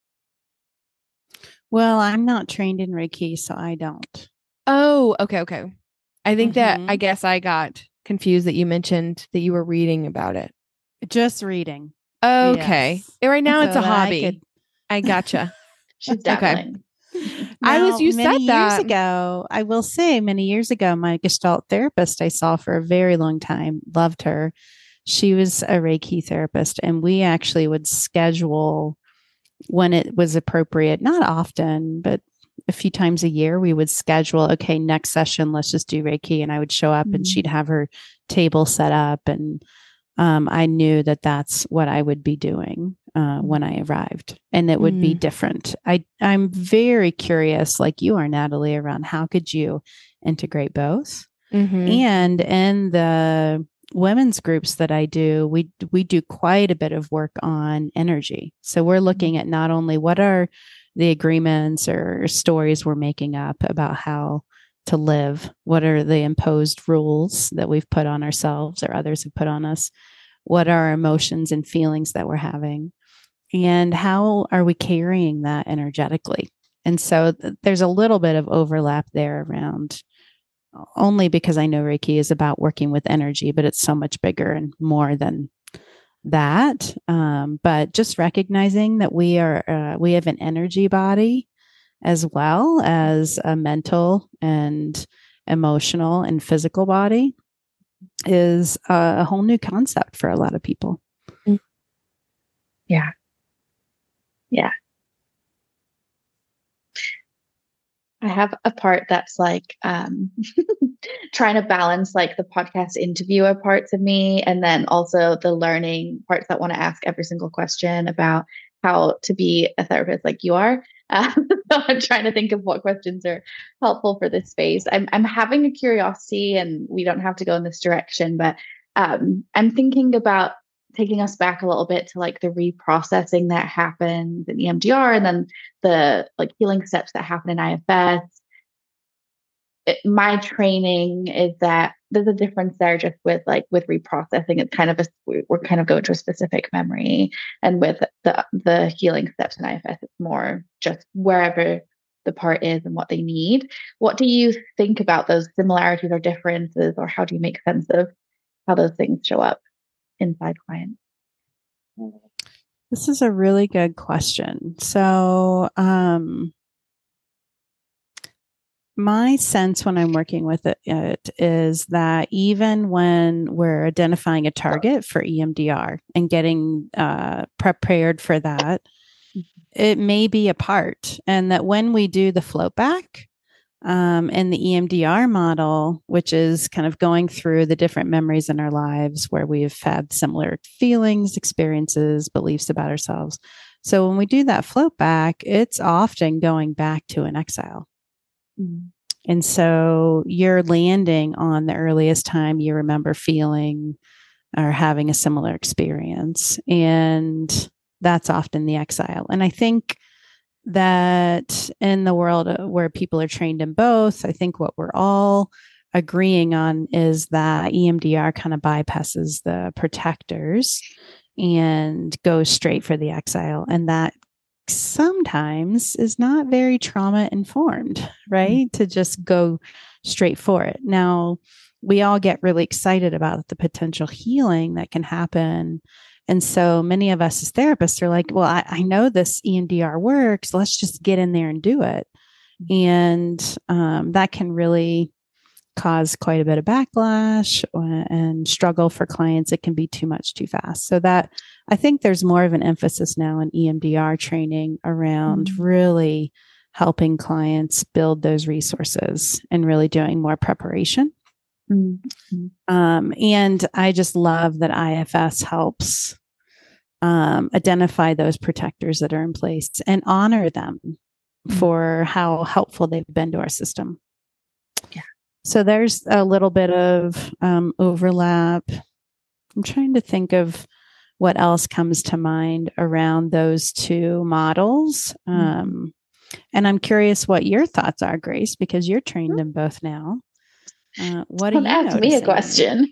Well, I'm not trained in Reiki, so I don't. oh, okay, okay. I think that I Mhm. guess I got confused that you mentioned that you were reading about it. Just reading. Okay, Yes. And right now So it's a that I hobby. could- I gotcha. She's Okay. dabbling. I was. Now, You many said years that. ago, I will say, many years ago, my Gestalt therapist I saw for a very long time, loved her. She was a Reiki therapist, and we actually would schedule when it was appropriate, not often, but a few times a year, we would schedule, okay, next session, let's just do Reiki. And I would show up Mhm. and she'd have her table set up. And um, I knew that that's what I would be doing uh, when I arrived, and it would be Mm. different. I, I'm very curious, like you are, Natalie, around how could you integrate both? Mhm. And in the women's groups that I do, we we do quite a bit of work on energy. So we're looking at not only what are the agreements or stories we're making up about how to live, what are the imposed rules that we've put on ourselves or others have put on us, what are our emotions and feelings that we're having, and how are we carrying that energetically. And so th- there's a little bit of overlap there around only because I know Reiki is about working with energy, but it's so much bigger and more than that. Um, but just recognizing that we are, uh, we have an energy body as well as a mental and emotional and physical body is a, a whole new concept for a lot of people. Yeah. Yeah. I have a part that's like um, trying to balance like the podcast interviewer parts of me and then also the learning parts that want to ask every single question about how to be a therapist like you are. Uh, so I'm trying to think of what questions are helpful for this space. I'm I'm having a curiosity, and we don't have to go in this direction, but um, I'm thinking about taking us back a little bit to like the reprocessing that happens in E M D R and then the like healing steps that happen in I F S. It, my training is that there's a difference there just with like with reprocessing. It's kind of a we're kind of going to a specific memory, and with the the healing steps in I F S, it's more just wherever the part is and what they need. What do you think about those similarities or differences, or how do you make sense of how those things show up inside clients? This is a really good question. So, um, my sense when I'm working with it, it is that even when we're identifying a target for E M D R and getting uh, prepared for that, it may be a part. And that when we do the float back um, in the E M D R model, which is kind of going through the different memories in our lives where we've had similar feelings, experiences, beliefs about ourselves. So when we do that float back, it's often going back to an exile. And so you're landing on the earliest time you remember feeling or having a similar experience. And that's often the exile. And I think that in the world where people are trained in both, I think what we're all agreeing on is that E M D R kind of bypasses the protectors and goes straight for the exile. And that sometimes is not very trauma informed, right? Mm-hmm. To just go straight for it. Now, we all get really excited about the potential healing that can happen. And so many of us as therapists are like, well, I, I know this E M D R works. Let's just get in there and do it. And um, that can really cause quite a bit of backlash and struggle for clients. It can be too much too fast. So that I think there's more of an emphasis now in E M D R training around mm-hmm. really helping clients build those resources and really doing more preparation. Mm-hmm. Um, and I just love that I F S helps um, identify those protectors that are in place and honor them mm-hmm. for how helpful they've been to our system. Yeah. So there's a little bit of um, overlap. I'm trying to think of what else comes to mind around those two models. Mm-hmm. Um, and I'm curious what your thoughts are, Grace, because you're trained mm-hmm. in both now. Uh, what Don't are you ask noticing? me a question.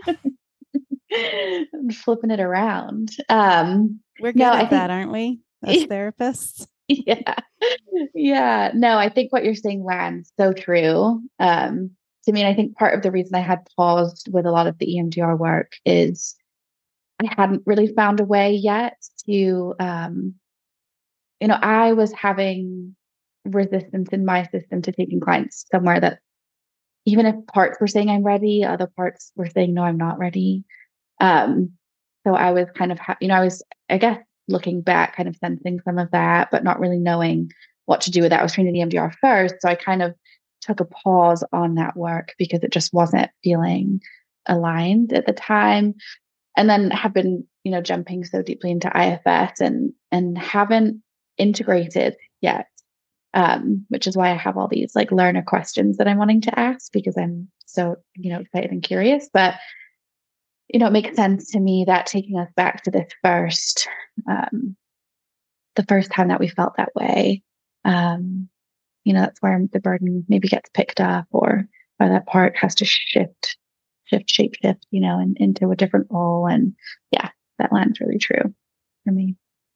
I'm flipping it around. Um, We're good no, at I think, that, aren't we? As therapists? Yeah. Yeah. No, I think what you're saying lands so true. Um, to me, and I think part of the reason I had paused with a lot of the E M D R work is I hadn't really found a way yet to, um, you know, I was having resistance in my system to taking clients somewhere that even if parts were saying I'm ready, other parts were saying, no, I'm not ready. Um, so I was kind of, ha- you know, I was, I guess, looking back, kind of sensing some of that, but not really knowing what to do with that. I was trained in E M D R first. So I kind of took a pause on that work because it just wasn't feeling aligned at the time. And then have been, you know, jumping so deeply into I F S and, and haven't integrated yet. Um, which is why I have all these like learner questions that I'm wanting to ask because I'm so, you know, excited and curious. But, you know, it makes sense to me that taking us back to this first, um, the first time that we felt that way, um, you know, that's where the burden maybe gets picked up or, or that part has to shift, shift, shape shift, you know, and into a different role. And yeah, that lands really true for me.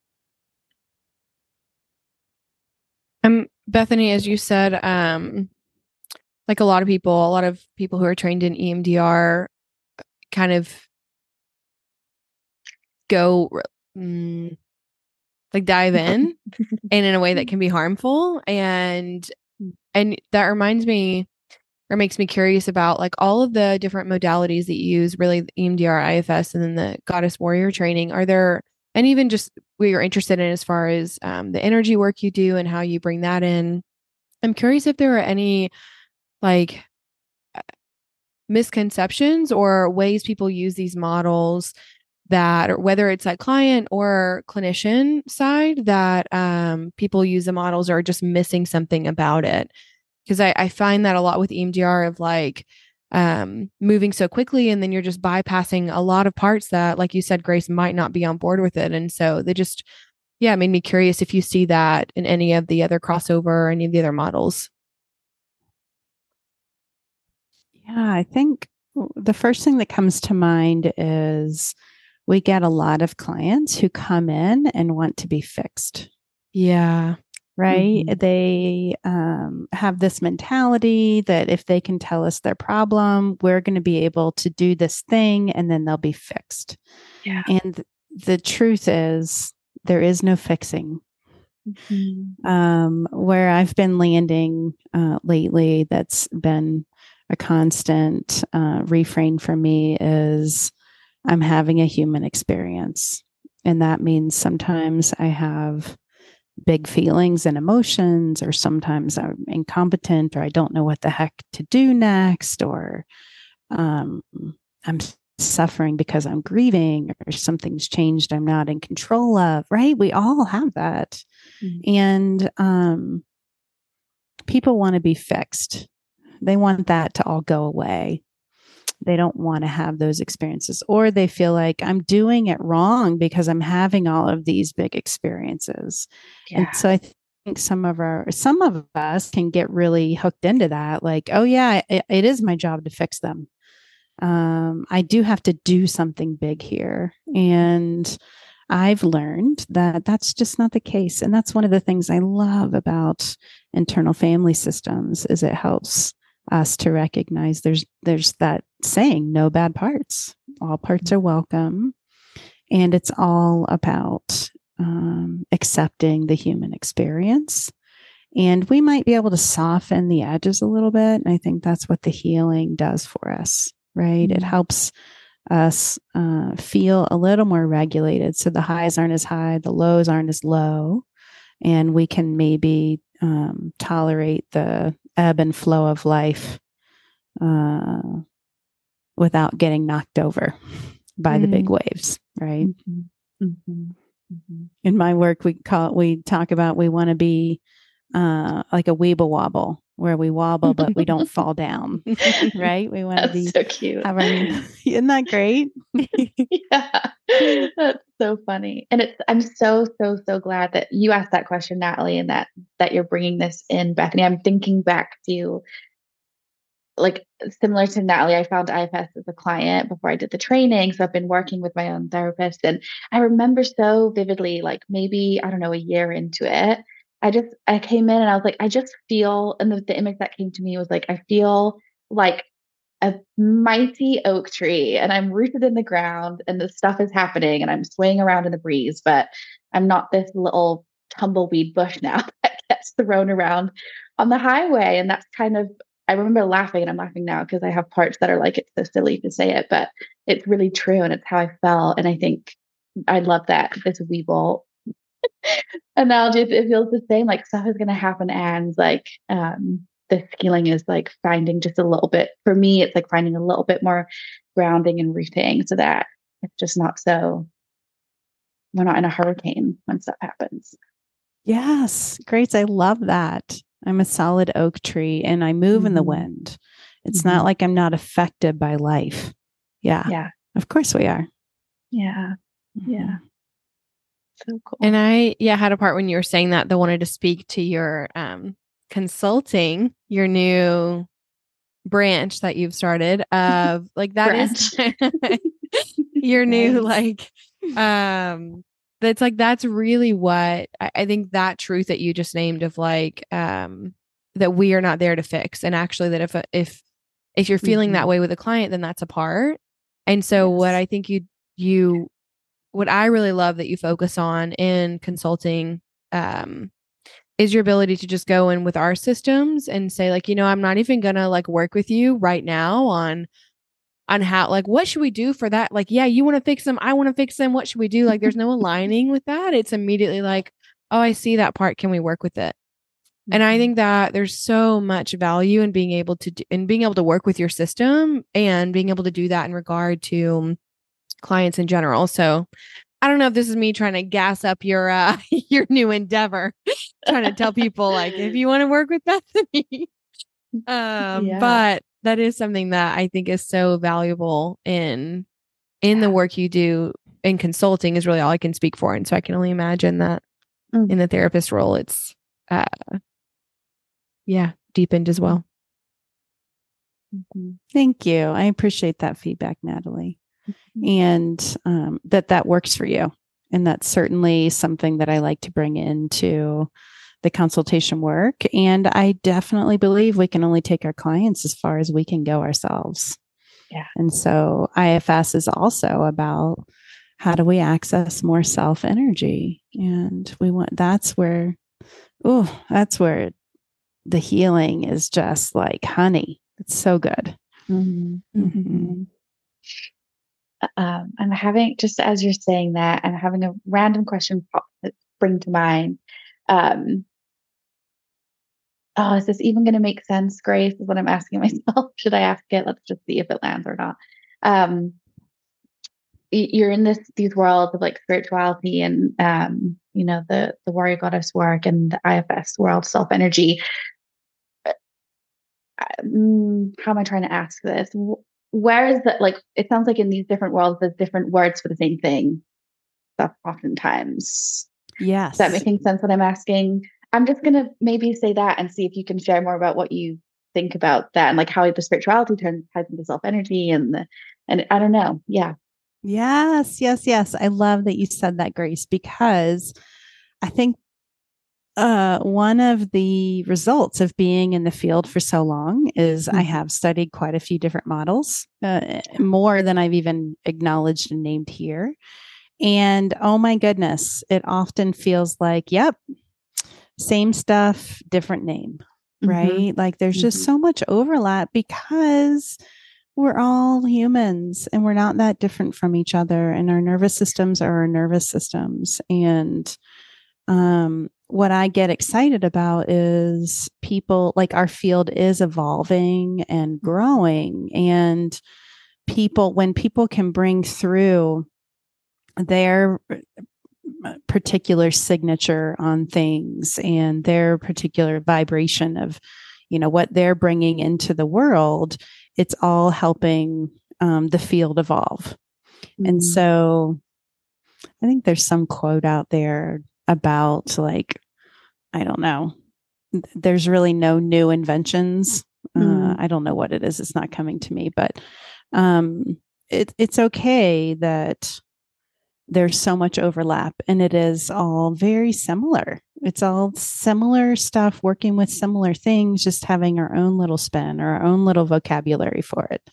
Um, Bethany, as you said, um, like a lot of people, a lot of people who are trained in E M D R kind of go mm, like dive in and in a way that can be harmful. And, and that reminds me or makes me curious about like all of the different modalities that you use, really the E M D R, I F S, and then the Goddess Warrior training. Are there, and even just what you're interested in as far as um, the energy work you do and how you bring that in. I'm curious if there are any like misconceptions or ways people use these models that, or whether it's like client or clinician side, that um, people use the models or are just missing something about it. Because I, I find that a lot with E M D R of like um, moving so quickly and then you're just bypassing a lot of parts that, like you said, Grace might not be on board with it. And so they just, yeah, it made me curious if you see that in any of the other crossover or any of the other models. Yeah, I think the first thing that comes to mind is we get a lot of clients who come in and want to be fixed. Yeah. Right. Mm-hmm. They um, have this mentality that if they can tell us their problem, we're going to be able to do this thing and then they'll be fixed. Yeah. And th- the truth is there is no fixing. Mm-hmm. Um, where I've been landing uh, lately, that's been a constant uh, refrain for me is I'm having a human experience. And that means sometimes I have big feelings and emotions, or sometimes I'm incompetent, or I don't know what the heck to do next, or um, I'm suffering because I'm grieving, or something's changed I'm not in control of, right? We all have that. Mm-hmm. And um, people want to be fixed. They want that to all go away. They don't want to have those experiences, or they feel like I'm doing it wrong because I'm having all of these big experiences. Yeah. And so I th- think some of our, some of us can get really hooked into that. Like, oh yeah, it, it is my job to fix them. Um, I do have to do something big here. And I've learned that that's just not the case. And that's one of the things I love about internal family systems is it helps us to recognize there's there's that saying, no bad parts. All parts are welcome. And it's all about um, accepting the human experience. And we might be able to soften the edges a little bit. And I think that's what the healing does for us, right? Mm-hmm. It helps us uh, feel a little more regulated. So the highs aren't as high, the lows aren't as low. And we can maybe um, tolerate the ebb and flow of life uh, without getting knocked over by mm. the big waves, right? Mm-hmm. Mm-hmm. Mm-hmm. In my work, we call we talk about we want to be uh, like a weeble wobble, where we wobble but we don't fall down, right? We want to be so cute. Our, isn't that great? Yeah, that's so funny. And it's I'm so so so glad that you asked that question, Natalie, and that that you're bringing this in, Bethany. I'm thinking back to, like, similar to Natalie, I found I F S as a client before I did the training. So I've been working with my own therapist. And I remember so vividly, like maybe, I don't know, a year into it, I just, I came in and I was like, I just feel, and the, the image that came to me was like, I feel like a mighty oak tree and I'm rooted in the ground and the stuff is happening and I'm swaying around in the breeze, but I'm not this little tumbleweed bush now that gets thrown around on the highway. And that's kind of, I remember laughing, and I'm laughing now because I have parts that are like, it's so silly to say it, but it's really true. And it's how I felt. And I think I love that this weeble analogy. It feels the same, like stuff is going to happen. And like, um, this healing is like finding just a little bit, for me, it's like finding a little bit more grounding and rooting so that it's just not so, we're not in a hurricane when stuff happens. Yes. Grace, I love that. I'm a solid oak tree and I move mm-hmm. in the wind. It's mm-hmm. not like I'm not affected by life. Yeah. Yeah. Of course we are. Yeah. Yeah. So cool. And I, yeah, had a part when you were saying that, that wanted to speak to your um, consulting, your new branch that you've started of like, that is your new, like, um, that's like, that's really what I, I think that truth that you just named of like, um, that we are not there to fix. And actually that if, if, if you're feeling mm-hmm. that way with a client, then that's a part. And so yes. what I think you, you, what I really love that you focus on in consulting, um, is your ability to just go in with our systems and say like, you know, I'm not even going to like work with you right now on, on how, like, what should we do for that? Like, yeah, you want to fix them. I want to fix them. What should we do? Like, there's no aligning with that. It's immediately like, oh, I see that part. Can we work with it? Mm-hmm. And I think that there's so much value in being able to, do, in being able to work with your system and being able to do that in regard to clients in general. So I don't know if this is me trying to gas up your, uh, your new endeavor, trying to tell people like, if you want to work with Bethany, um, yeah. but that is something that I think is so valuable in, in yeah. the work you do in consulting is really all I can speak for. And so I can only imagine that mm. in the therapist role, it's, uh, yeah, deepened as well. Mm-hmm. Thank you. I appreciate that feedback, Natalie. Mm-hmm. And um, that that works for you. And that's certainly something that I like to bring into the consultation work. And I definitely believe we can only take our clients as far as we can go ourselves. Yeah. And so I F S is also about how do we access more self energy? And we want, that's where, oh, that's where the healing is just like honey. It's so good. Mm-hmm. Mm-hmm. Um, I'm having, just as you're saying that, I'm having a random question pop, spring to mind. Um, oh, is this even going to make sense, Grace? Is what I'm asking myself. Should I ask it? Let's just see if it lands or not. Um, you're in this these worlds of like spirituality and um, you know, the the warrior goddess work and the I F S world, self energy. Um, how am I trying to ask this? Where is that? Like, it sounds like in these different worlds, there's different words for the same thing. Stuff oftentimes. Yes. Is that making sense? What I'm asking. I'm just gonna maybe say that and see if you can share more about what you think about that and like how the spirituality turns ties into self energy and the and I don't know. Yeah. Yes, yes, yes. I love that you said that, Grace, because I think uh, one of the results of being in the field for so long is mm-hmm. I have studied quite a few different models, uh, more than I've even acknowledged and named here. And oh my goodness, it often feels like, yep, same stuff, different name, mm-hmm. right? Like there's mm-hmm. just so much overlap because we're all humans and we're not that different from each other. And our nervous systems are our nervous systems. And um, what I get excited about is people, like our field is evolving and growing. And people, when people can bring through their particular signature on things and their particular vibration of, you know, what they're bringing into the world, it's all helping um, the field evolve. Mm-hmm. And so I think there's some quote out there about like, I don't know, there's really no new inventions. Mm-hmm. Uh, I don't know what it is. It's not coming to me, but um, it, it's okay that there's so much overlap and it is all very similar. It's all similar stuff, working with similar things, just having our own little spin or our own little vocabulary for it.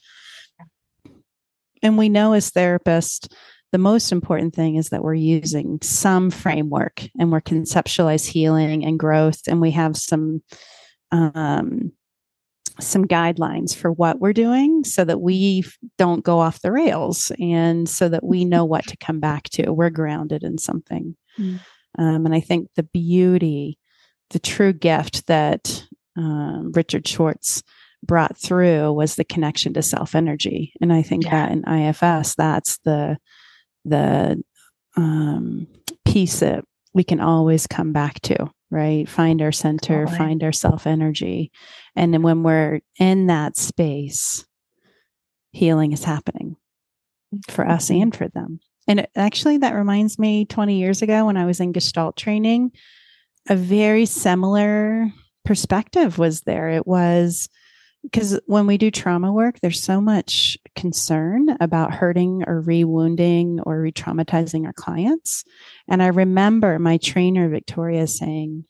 And we know as therapists, the most important thing is that we're using some framework and we're conceptualize healing and growth. And we have some, um, some guidelines for what we're doing so that we don't go off the rails and so that we know what to come back to. We're grounded in something. Mm. Um, and I think the beauty, the true gift that um, Richard Schwartz brought through was the connection to self energy. And I think yeah. that in I F S, that's the, the um, piece that we can always come back to. Right? Find our center, totally. Find our self energy. And then when we're in that space, healing is happening for us mm-hmm. and for them. And it, actually, that reminds me twenty years ago when I was in Gestalt training, a very similar perspective was there. It was because when we do trauma work, there's so much concern about hurting or re-wounding or re-traumatizing our clients. And I remember my trainer, Victoria, saying,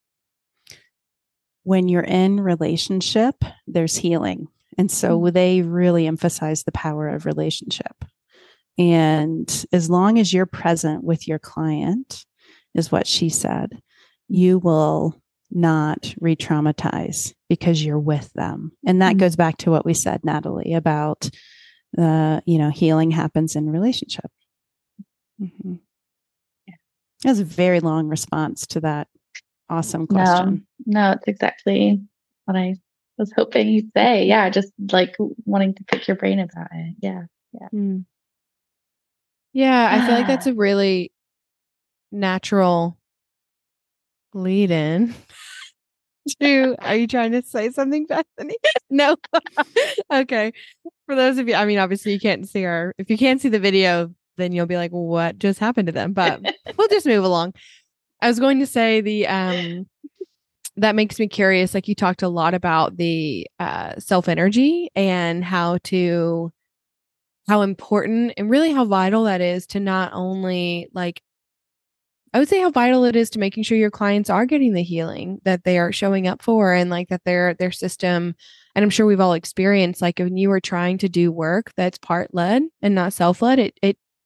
when you're in relationship, there's healing. And so mm-hmm. they really emphasize the power of relationship. And as long as you're present with your client, is what she said, you will not re-traumatize because you're with them. And that mm-hmm. goes back to what we said, Natalie, about uh, you know, healing happens in relationship. Mm-hmm. Yeah. That was a very long response to that awesome question. No, no, it's exactly what I was hoping you'd say. Yeah, just like wanting to pick your brain about it. Yeah, yeah. Mm. Yeah, I feel like that's a really natural lead in. To, are you trying to say something, Bethany? No. Okay. For those of you, I mean, obviously you can't see our, if you can't see the video, then you'll be like, what just happened to them? But we'll just move along. I was going to say the, um, that makes me curious. Like you talked a lot about the uh, self energy and how to, how important and really how vital that is to not only like, I would say how vital it is to making sure your clients are getting the healing that they are showing up for and like that their their system, and I'm sure we've all experienced, like when you are trying to do work that's part led and not self led, it it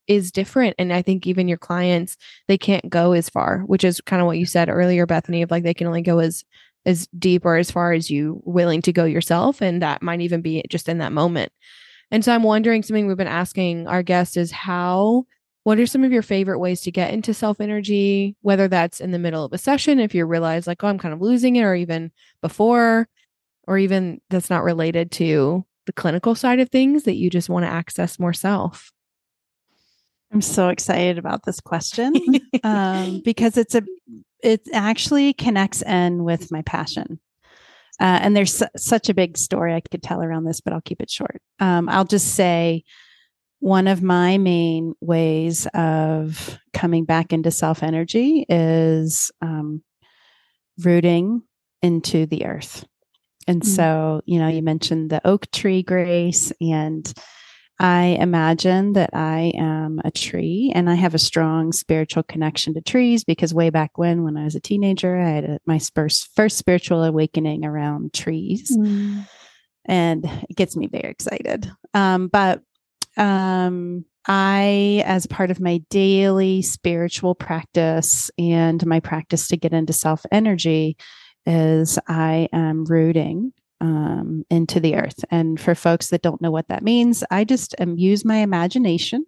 is different. And I think even your clients, they can't go as far, which is kind of what you said earlier, Bethany, of like they can only go as as deep or as far as you willing to go yourself. And that might even be just in that moment. And so I'm wondering, something we've been asking our guests is how, what are some of your favorite ways to get into self energy, whether that's in the middle of a session, if you realize like, oh, I'm kind of losing it, or even before, or even that's not related to the clinical side of things that you just want to access more self? I'm so excited about this question um, because it's a, it actually connects in with my passion. Uh, and there's su- such a big story I could tell around this, but I'll keep it short. Um, I'll just say one of my main ways of coming back into self energy is um, rooting into the earth. And mm-hmm. so, you know, you mentioned the oak tree, Grace, and I imagine that I am a tree, and I have a strong spiritual connection to trees because way back when, when I was a teenager, I had a, my first, first spiritual awakening around trees, mm. and it gets me very excited. Um, but um, I, as part of my daily spiritual practice and my practice to get into self energy, is I am rooting um, into the earth. And for folks that don't know what that means, I just um, use my imagination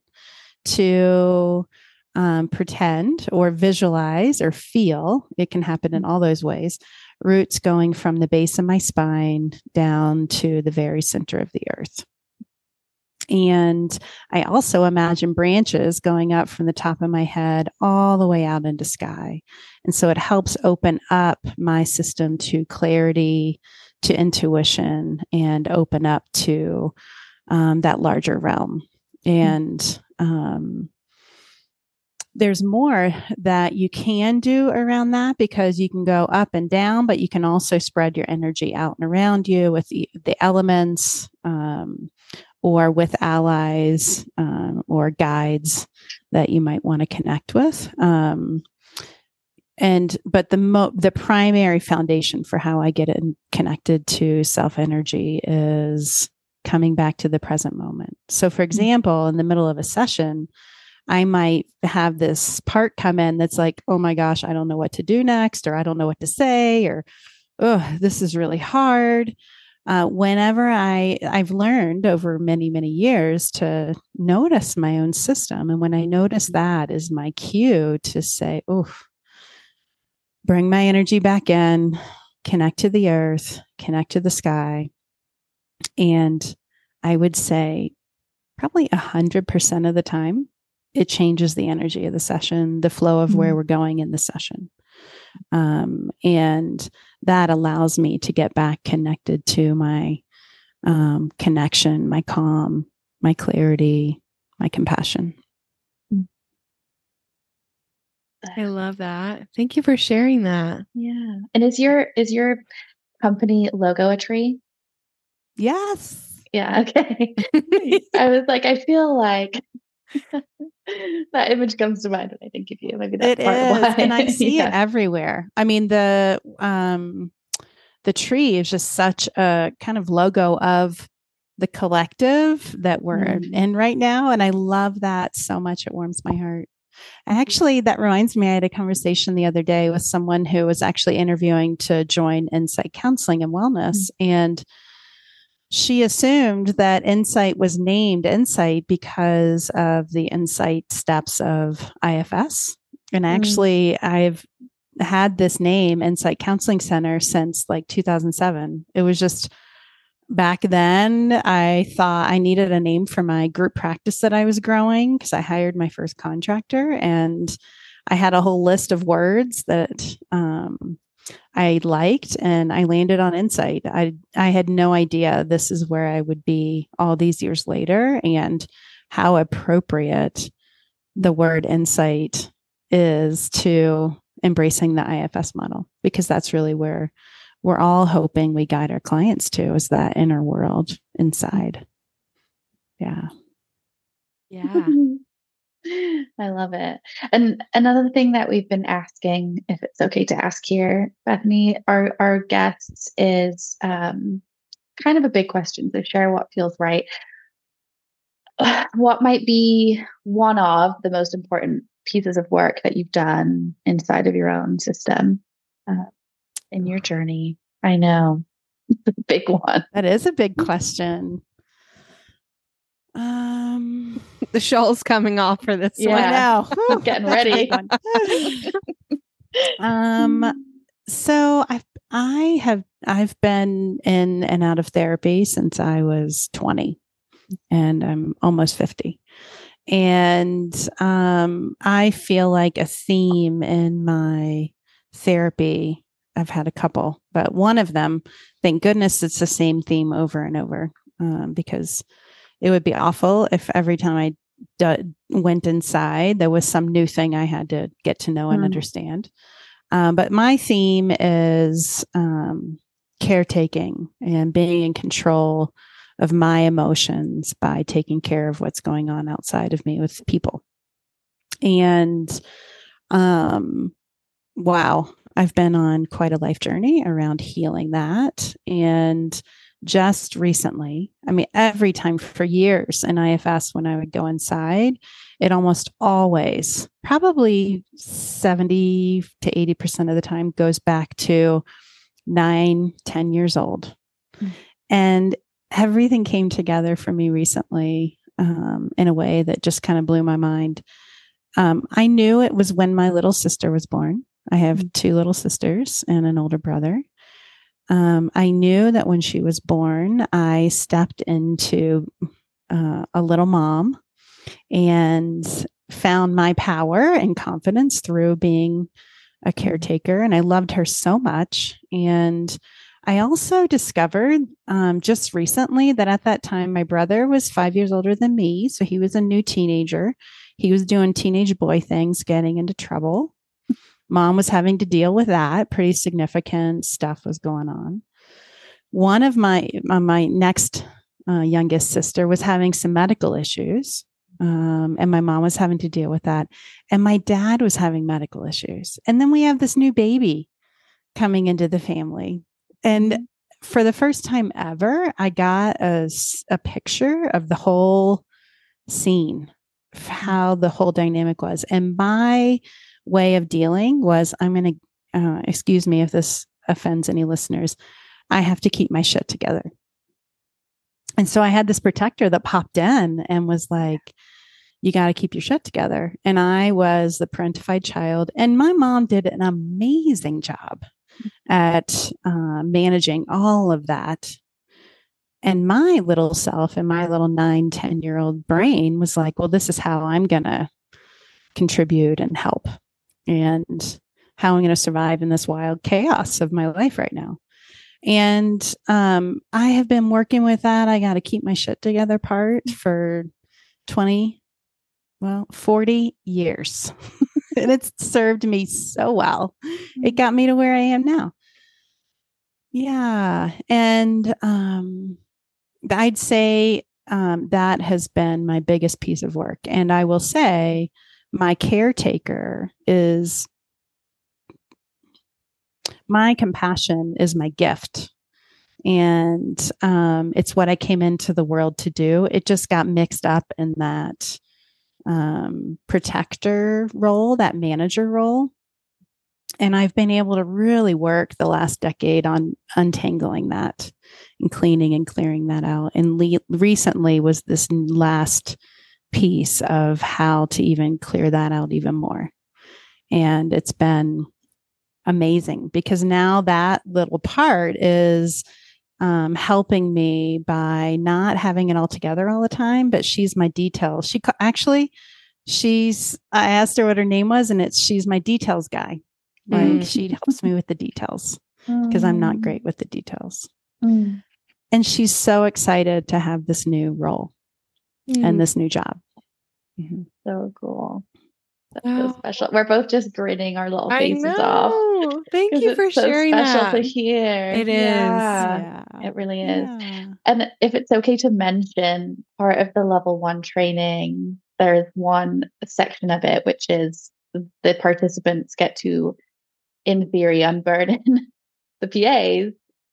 to um, pretend or visualize or feel. It can happen in all those ways. Roots going from the base of my spine down to the very center of the earth. And I also imagine branches going up from the top of my head all the way out into sky. And so it helps open up my system to clarity, to intuition, and open up to um, that larger realm. And um, there's more that you can do around that because you can go up and down, but you can also spread your energy out and around you with the, the elements, um, or with allies um, or guides that you might want to connect with. Um, and but the mo- the primary foundation for how I get in connected to self energy is coming back to the present moment. So, for example, in the middle of a session, I might have this part come in that's like, oh my gosh, I don't know what to do next, or I don't know what to say, or oh, this is really hard. Uh, whenever I, I've learned over many, many years to notice my own system. And when I notice that is my cue to say, oh, bring my energy back in, connect to the earth, connect to the sky. And I would say probably a hundred percent of the time, it changes the energy of the session, the flow of mm-hmm. where we're going in the session. Um, and that allows me to get back connected to my um, connection, my calm, my clarity, my compassion. I love that. Thank you for sharing that. Yeah. And is your is your company logo a tree? Yes. Yeah. Okay. I was like, I feel like that image comes to mind when I think of you. Maybe that's it part is, of why. and I see yeah. it everywhere. I mean, the um, the tree is just such a kind of logo of the collective that we're mm-hmm. in right now, and I love that so much. It warms my heart. Actually, that reminds me, I had a conversation the other day with someone who was actually interviewing to join Insight Counseling and Wellness, mm-hmm. and she assumed that Insight was named Insight because of the Insight steps of I F S. And actually, mm. I've had this name, Insight Counseling Center, since like two thousand seven. It was just back then, I thought I needed a name for my group practice that I was growing because I hired my first contractor, and I had a whole list of words that um, I liked, and I landed on Insight. I I had no idea this is where I would be all these years later, and how appropriate the word insight is to embracing the I F S model, because that's really where we're all hoping we guide our clients to, is that inner world inside. Yeah. Yeah. I love it. And another thing that we've been asking, if it's okay to ask here, Bethany, our, our guests, is um, kind of a big question. So share what feels right. what might be one of the most important pieces of work that you've done inside of your own system uh, in your journey? I know it's a big one. That is a big question. Um, the shawl's coming off for this Yeah. one. I know. I'm getting ready. um, so I I have I've been in and out of therapy since I was twenty, and I'm almost fifty. And um, I feel like a theme in my therapy. I've had a couple, but one of them, thank goodness, it's the same theme over and over, um, because it would be awful if every time I d- went inside, there was some new thing I had to get to know and Mm. understand. Um, but my theme is um, caretaking and being in control of my emotions by taking care of what's going on outside of me with people. And um, wow, I've been on quite a life journey around healing that. And just recently, I mean, every time for years in I F S, when I would go inside, it almost always, probably seventy to eighty percent of the time, goes back to nine, ten years old. Mm. And everything came together for me recently um, in a way that just kind of blew my mind. Um, I knew it was when my little sister was born. I have mm. two little sisters and an older brother. Um, I knew that when she was born, I stepped into uh, a little mom and found my power and confidence through being a caretaker. And I loved her so much. And I also discovered um, just recently that at that time, my brother was five years older than me. So he was a new teenager. He was doing teenage boy things, getting into trouble. Mom was having to deal with that. Pretty significant stuff was going on. One of my, uh, my next uh, youngest sister was having some medical issues. Um, and my mom was having to deal with that. And my dad was having medical issues. And then we have this new baby coming into the family. And mm-hmm. for the first time ever, I got a, a picture of the whole scene, how the whole dynamic was. And my way of dealing was, I'm going to, uh, excuse me if this offends any listeners, I have to keep my shit together. And so I had this protector that popped in and was like, you got to keep your shit together. And I was the parentified child. And my mom did an amazing job at uh, managing all of that. And my little self and my little nine, ten year old brain was like, well, this is how I'm going to contribute and help, and how I'm going to survive in this wild chaos of my life right now. And um, I have been working with that. I got to keep my shit together part for twenty, well, forty years. And it's served me so well. It got me to where I am now. Yeah. And um, I'd say um, that has been my biggest piece of work. And I will say my caretaker is my compassion is my gift. And um, it's what I came into the world to do. It just got mixed up in that um, protector role, that manager role. And I've been able to really work the last decade on untangling that and cleaning and clearing that out. And le- recently was this last piece of how to even clear that out even more. And it's been amazing because now that little part is um, helping me by not having it all together all the time, but she's my details. She actually, she's, I asked her what her name was, and it's, she's my details guy. Like mm. she helps me with the details because mm. I'm not great with the details. Mm. And she's so excited to have this new role mm. and this new job. Mm-hmm. So cool. That's so special. We're both just grinning our little faces off. Thank you for so sharing special that. to hear. It is. Yeah, yeah. It really is. Yeah. And if it's okay to mention, part of the level one training, there's one section of it, which is the participants get to, in theory, unburden the P As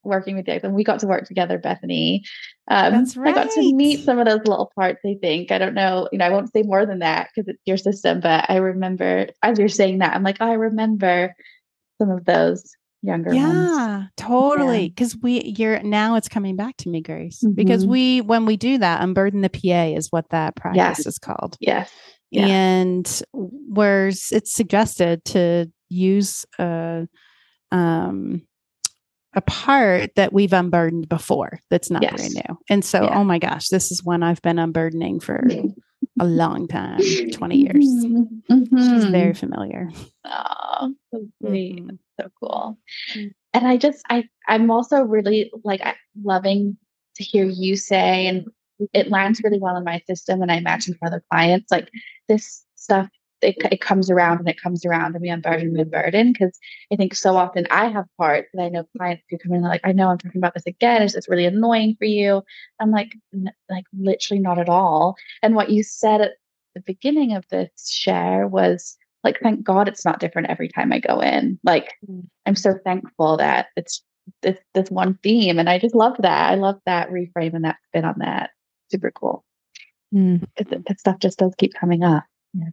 working with you, and we got to work together, Bethany. Um, That's I got to meet right. some of those little parts, I think. I don't know, you know, I won't say more than that because it's your system, but I remember as you're saying that, I'm like, oh, I remember some of those younger ones. Yeah, totally. Because we, you're now it's coming back to me, Grace. Because Mhm. we, when we do that, Unburden the P A is what that practice Yes. is called. Yes. Yeah. And where it's suggested to use a, um, a part that we've unburdened before that's not Yes. brand new. And so, Yeah. oh my gosh, this is one I've been unburdening for a long time, twenty years. Mm-hmm. She's very familiar. Oh, so great. Mm-hmm. So cool. Mm-hmm. And I just, I, I'm also really like I- loving to hear you say, and it lands really well in my system. And I imagine for other clients, like this stuff, it, it comes around and it comes around and we unburden, we unburden. Cause I think so often I have parts that I know clients who come in and they're like, I know I'm talking about this again. Is this really annoying for you? I'm like, n- like literally not at all. And what you said at the beginning of this share was like, thank God it's not different every time I go in. Like, I'm so thankful that it's this this one theme, and I just love that. I love that reframe and that spin on that. Super cool. Mm. That, that stuff just does keep coming up. Yeah.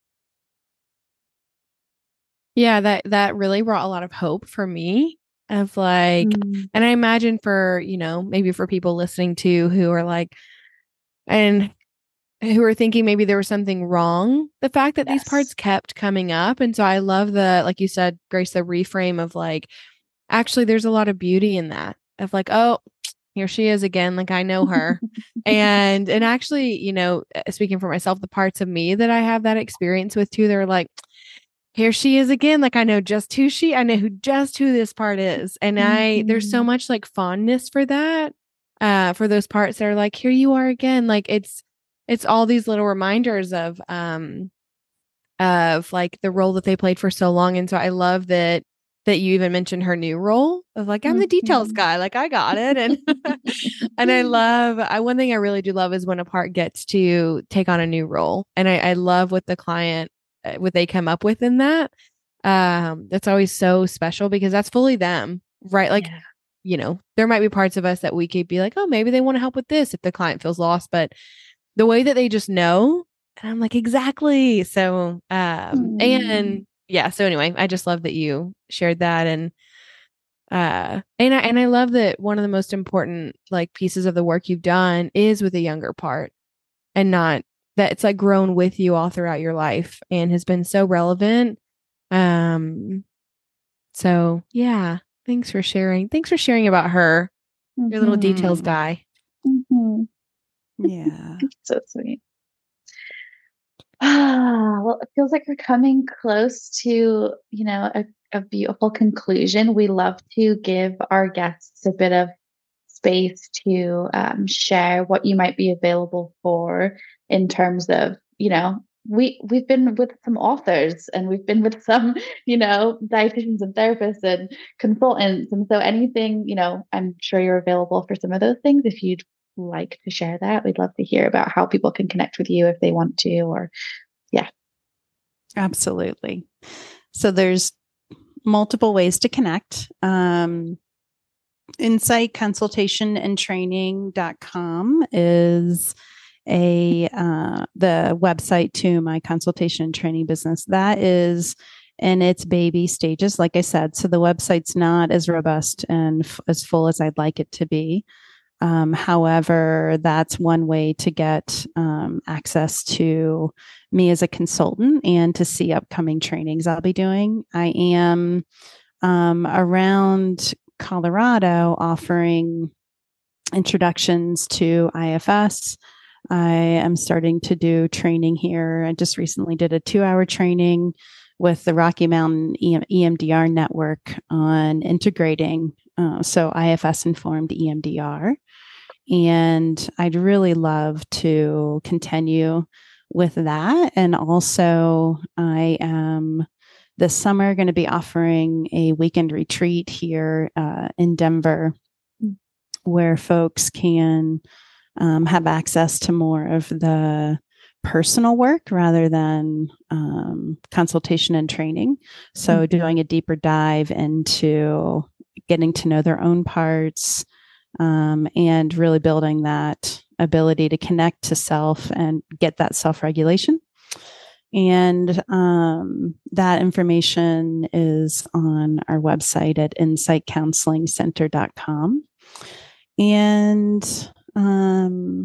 Yeah, that that really brought a lot of hope for me of like, Mm. and I imagine for, you know, maybe for people listening to who are like, and who are thinking maybe there was something wrong, the fact that Yes. these parts kept coming up. And so I love the, like you said, Grace, the reframe of like, actually, there's a lot of beauty in that of like, oh, here she is again. Like I know her. and, and actually, you know, speaking for myself, the parts of me that I have that experience with too, they're like, here she is again. Like I know just who she, I know who just who this part is. And I, Mm-hmm. there's so much like fondness for that, uh, for those parts that are like, here you are again. Like it's, it's all these little reminders of, um, of like the role that they played for so long. And so I love that, that you even mentioned her new role of like, I'm the details Mm-hmm. guy. Like I got it. And, and I love, I, one thing I really do love is when a part gets to take on a new role. And I, I love what the client, uh, what they come up with in that. Um, that's always so special because that's fully them, right? Like, Yeah. you know, there might be parts of us that we could be like, oh, maybe they want to help with this if the client feels lost, but the way that they just know, and I'm like, exactly. So, um, Mm. and yeah, so anyway, I just love that you shared that. And, uh, and I, and I love that one of the most important like pieces of the work you've done is with a younger part and not that it's like grown with you all throughout your life and has been so relevant. Um, so yeah, thanks for sharing. Thanks for sharing about her, your little details Mhm. guy. Mm-hmm. Yeah. So sweet. Ah, well, it feels like we're coming close to, you know, a, a beautiful conclusion. We love to give our guests a bit of space to um, share what you might be available for in terms of, you know, we we've been with some authors and we've been with some, you know, dietitians and therapists and consultants. And so anything, you know, I'm sure you're available for some of those things. If you'd like to share that, we'd love to hear about how people can connect with you if they want to, or yeah. Absolutely. So there's multiple ways to connect. Um, insight consultation and training dot com is a uh, the website to my consultation and training business. That is in its baby stages, like I said. So the website's not as robust and f- as full as I'd like it to be. Um, however, that's one way to get um, access to me as a consultant and to see upcoming trainings I'll be doing. I am um, around Colorado offering introductions to I F S. I am starting to do training here. I just recently did a two hour training with the Rocky Mountain E M D R network on integrating, uh, so I F S informed E M D R. And I'd really love to continue with that. And also, I am this summer going to be offering a weekend retreat here uh, in Denver where folks can um, have access to more of the personal work rather than um, consultation and training. So, mm-hmm. doing a deeper dive into getting to know their own parts, um, and really building that ability to connect to self and get that self-regulation. And um, that information is on our website at insight counseling center dot com. And um,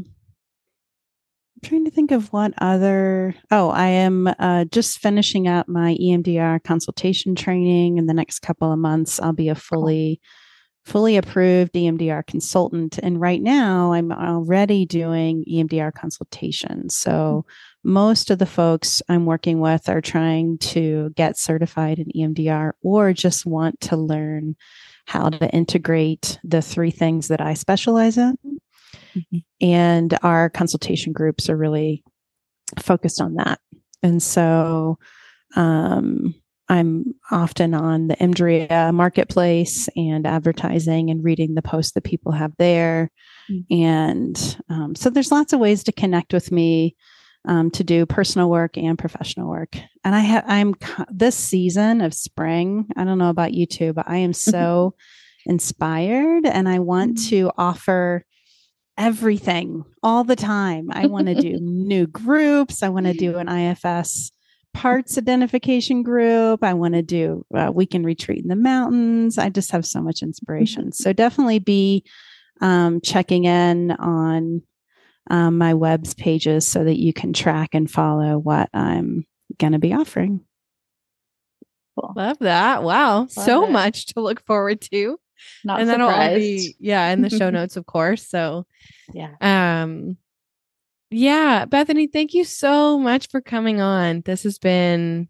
I'm trying to think of what other, oh, I am uh, just finishing up my E M D R consultation training. In the next couple of months, I'll be a fully, fully approved E M D R consultant. And right now I'm already doing E M D R consultations. So most of the folks I'm working with are trying to get certified in E M D R or just want to learn how to integrate the three things that I specialize in. Mm-hmm. And our consultation groups are really focused on that. And so um, I'm often on the Emdria marketplace and advertising and reading the posts that people have there. Mm-hmm. And um, so there's lots of ways to connect with me, um, to do personal work and professional work. And I have, I'm this season of spring, I don't know about you two, but I am so inspired and I want mm-hmm. to offer everything all the time. I want to do new groups. I want to do an I F S parts identification group. I want to do a weekend retreat in the mountains. I just have so much inspiration. So definitely be um, checking in on um, my web's pages so that you can track and follow what I'm going to be offering. Cool. Love that. Wow. Love so it. Much to look forward to. Not and surprised. That'll all be, yeah, in the show notes, of course. So, yeah. Um, yeah, Bethany, thank you so much for coming on. This has been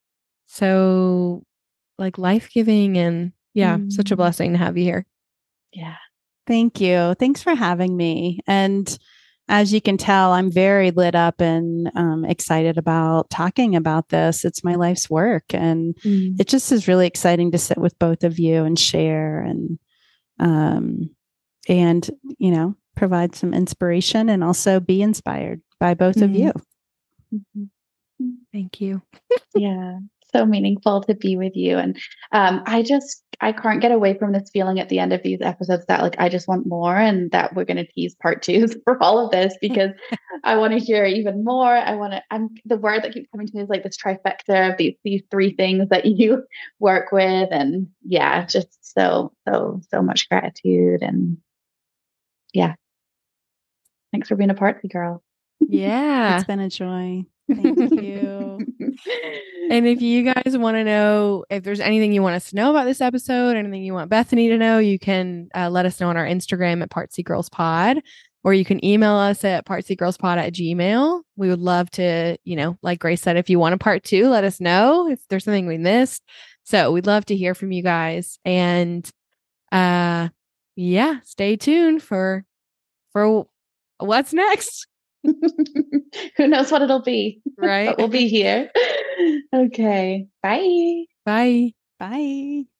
so like life-giving and yeah, mm. such a blessing to have you here. Yeah. Thank you. Thanks for having me. And as you can tell, I'm very lit up and um, excited about talking about this. It's my life's work. And mm. it just is really exciting to sit with both of you and share and, um, and, you know, provide some inspiration and also be inspired by both mm. of you. Mm-hmm. Thank you. Yeah. So meaningful to be with you. And um, I just, I can't get away from this feeling at the end of these episodes that like, I just want more and that we're going to tease part twos for all of this because I want to hear even more. I want to, I'm the word that keeps coming to me is like this trifecta of these, these three things that you work with. And yeah, just so, so, so much gratitude. And yeah, thanks for being a party girl. Yeah. It's been a joy. Thank you. And if you guys want to know if there's anything you want us to know about this episode, anything you want Bethany to know, you can uh, let us know on our Instagram at Partsy Girls Pod, or you can email us at partsygirlspod at gmail. We would love to, you know, like Grace said, if you want a part two, let us know if there's something we missed. So we'd love to hear from you guys. And uh, yeah, stay tuned for for what's next. Who knows what it'll be, right? But we'll be here. Okay. Bye. Bye. Bye.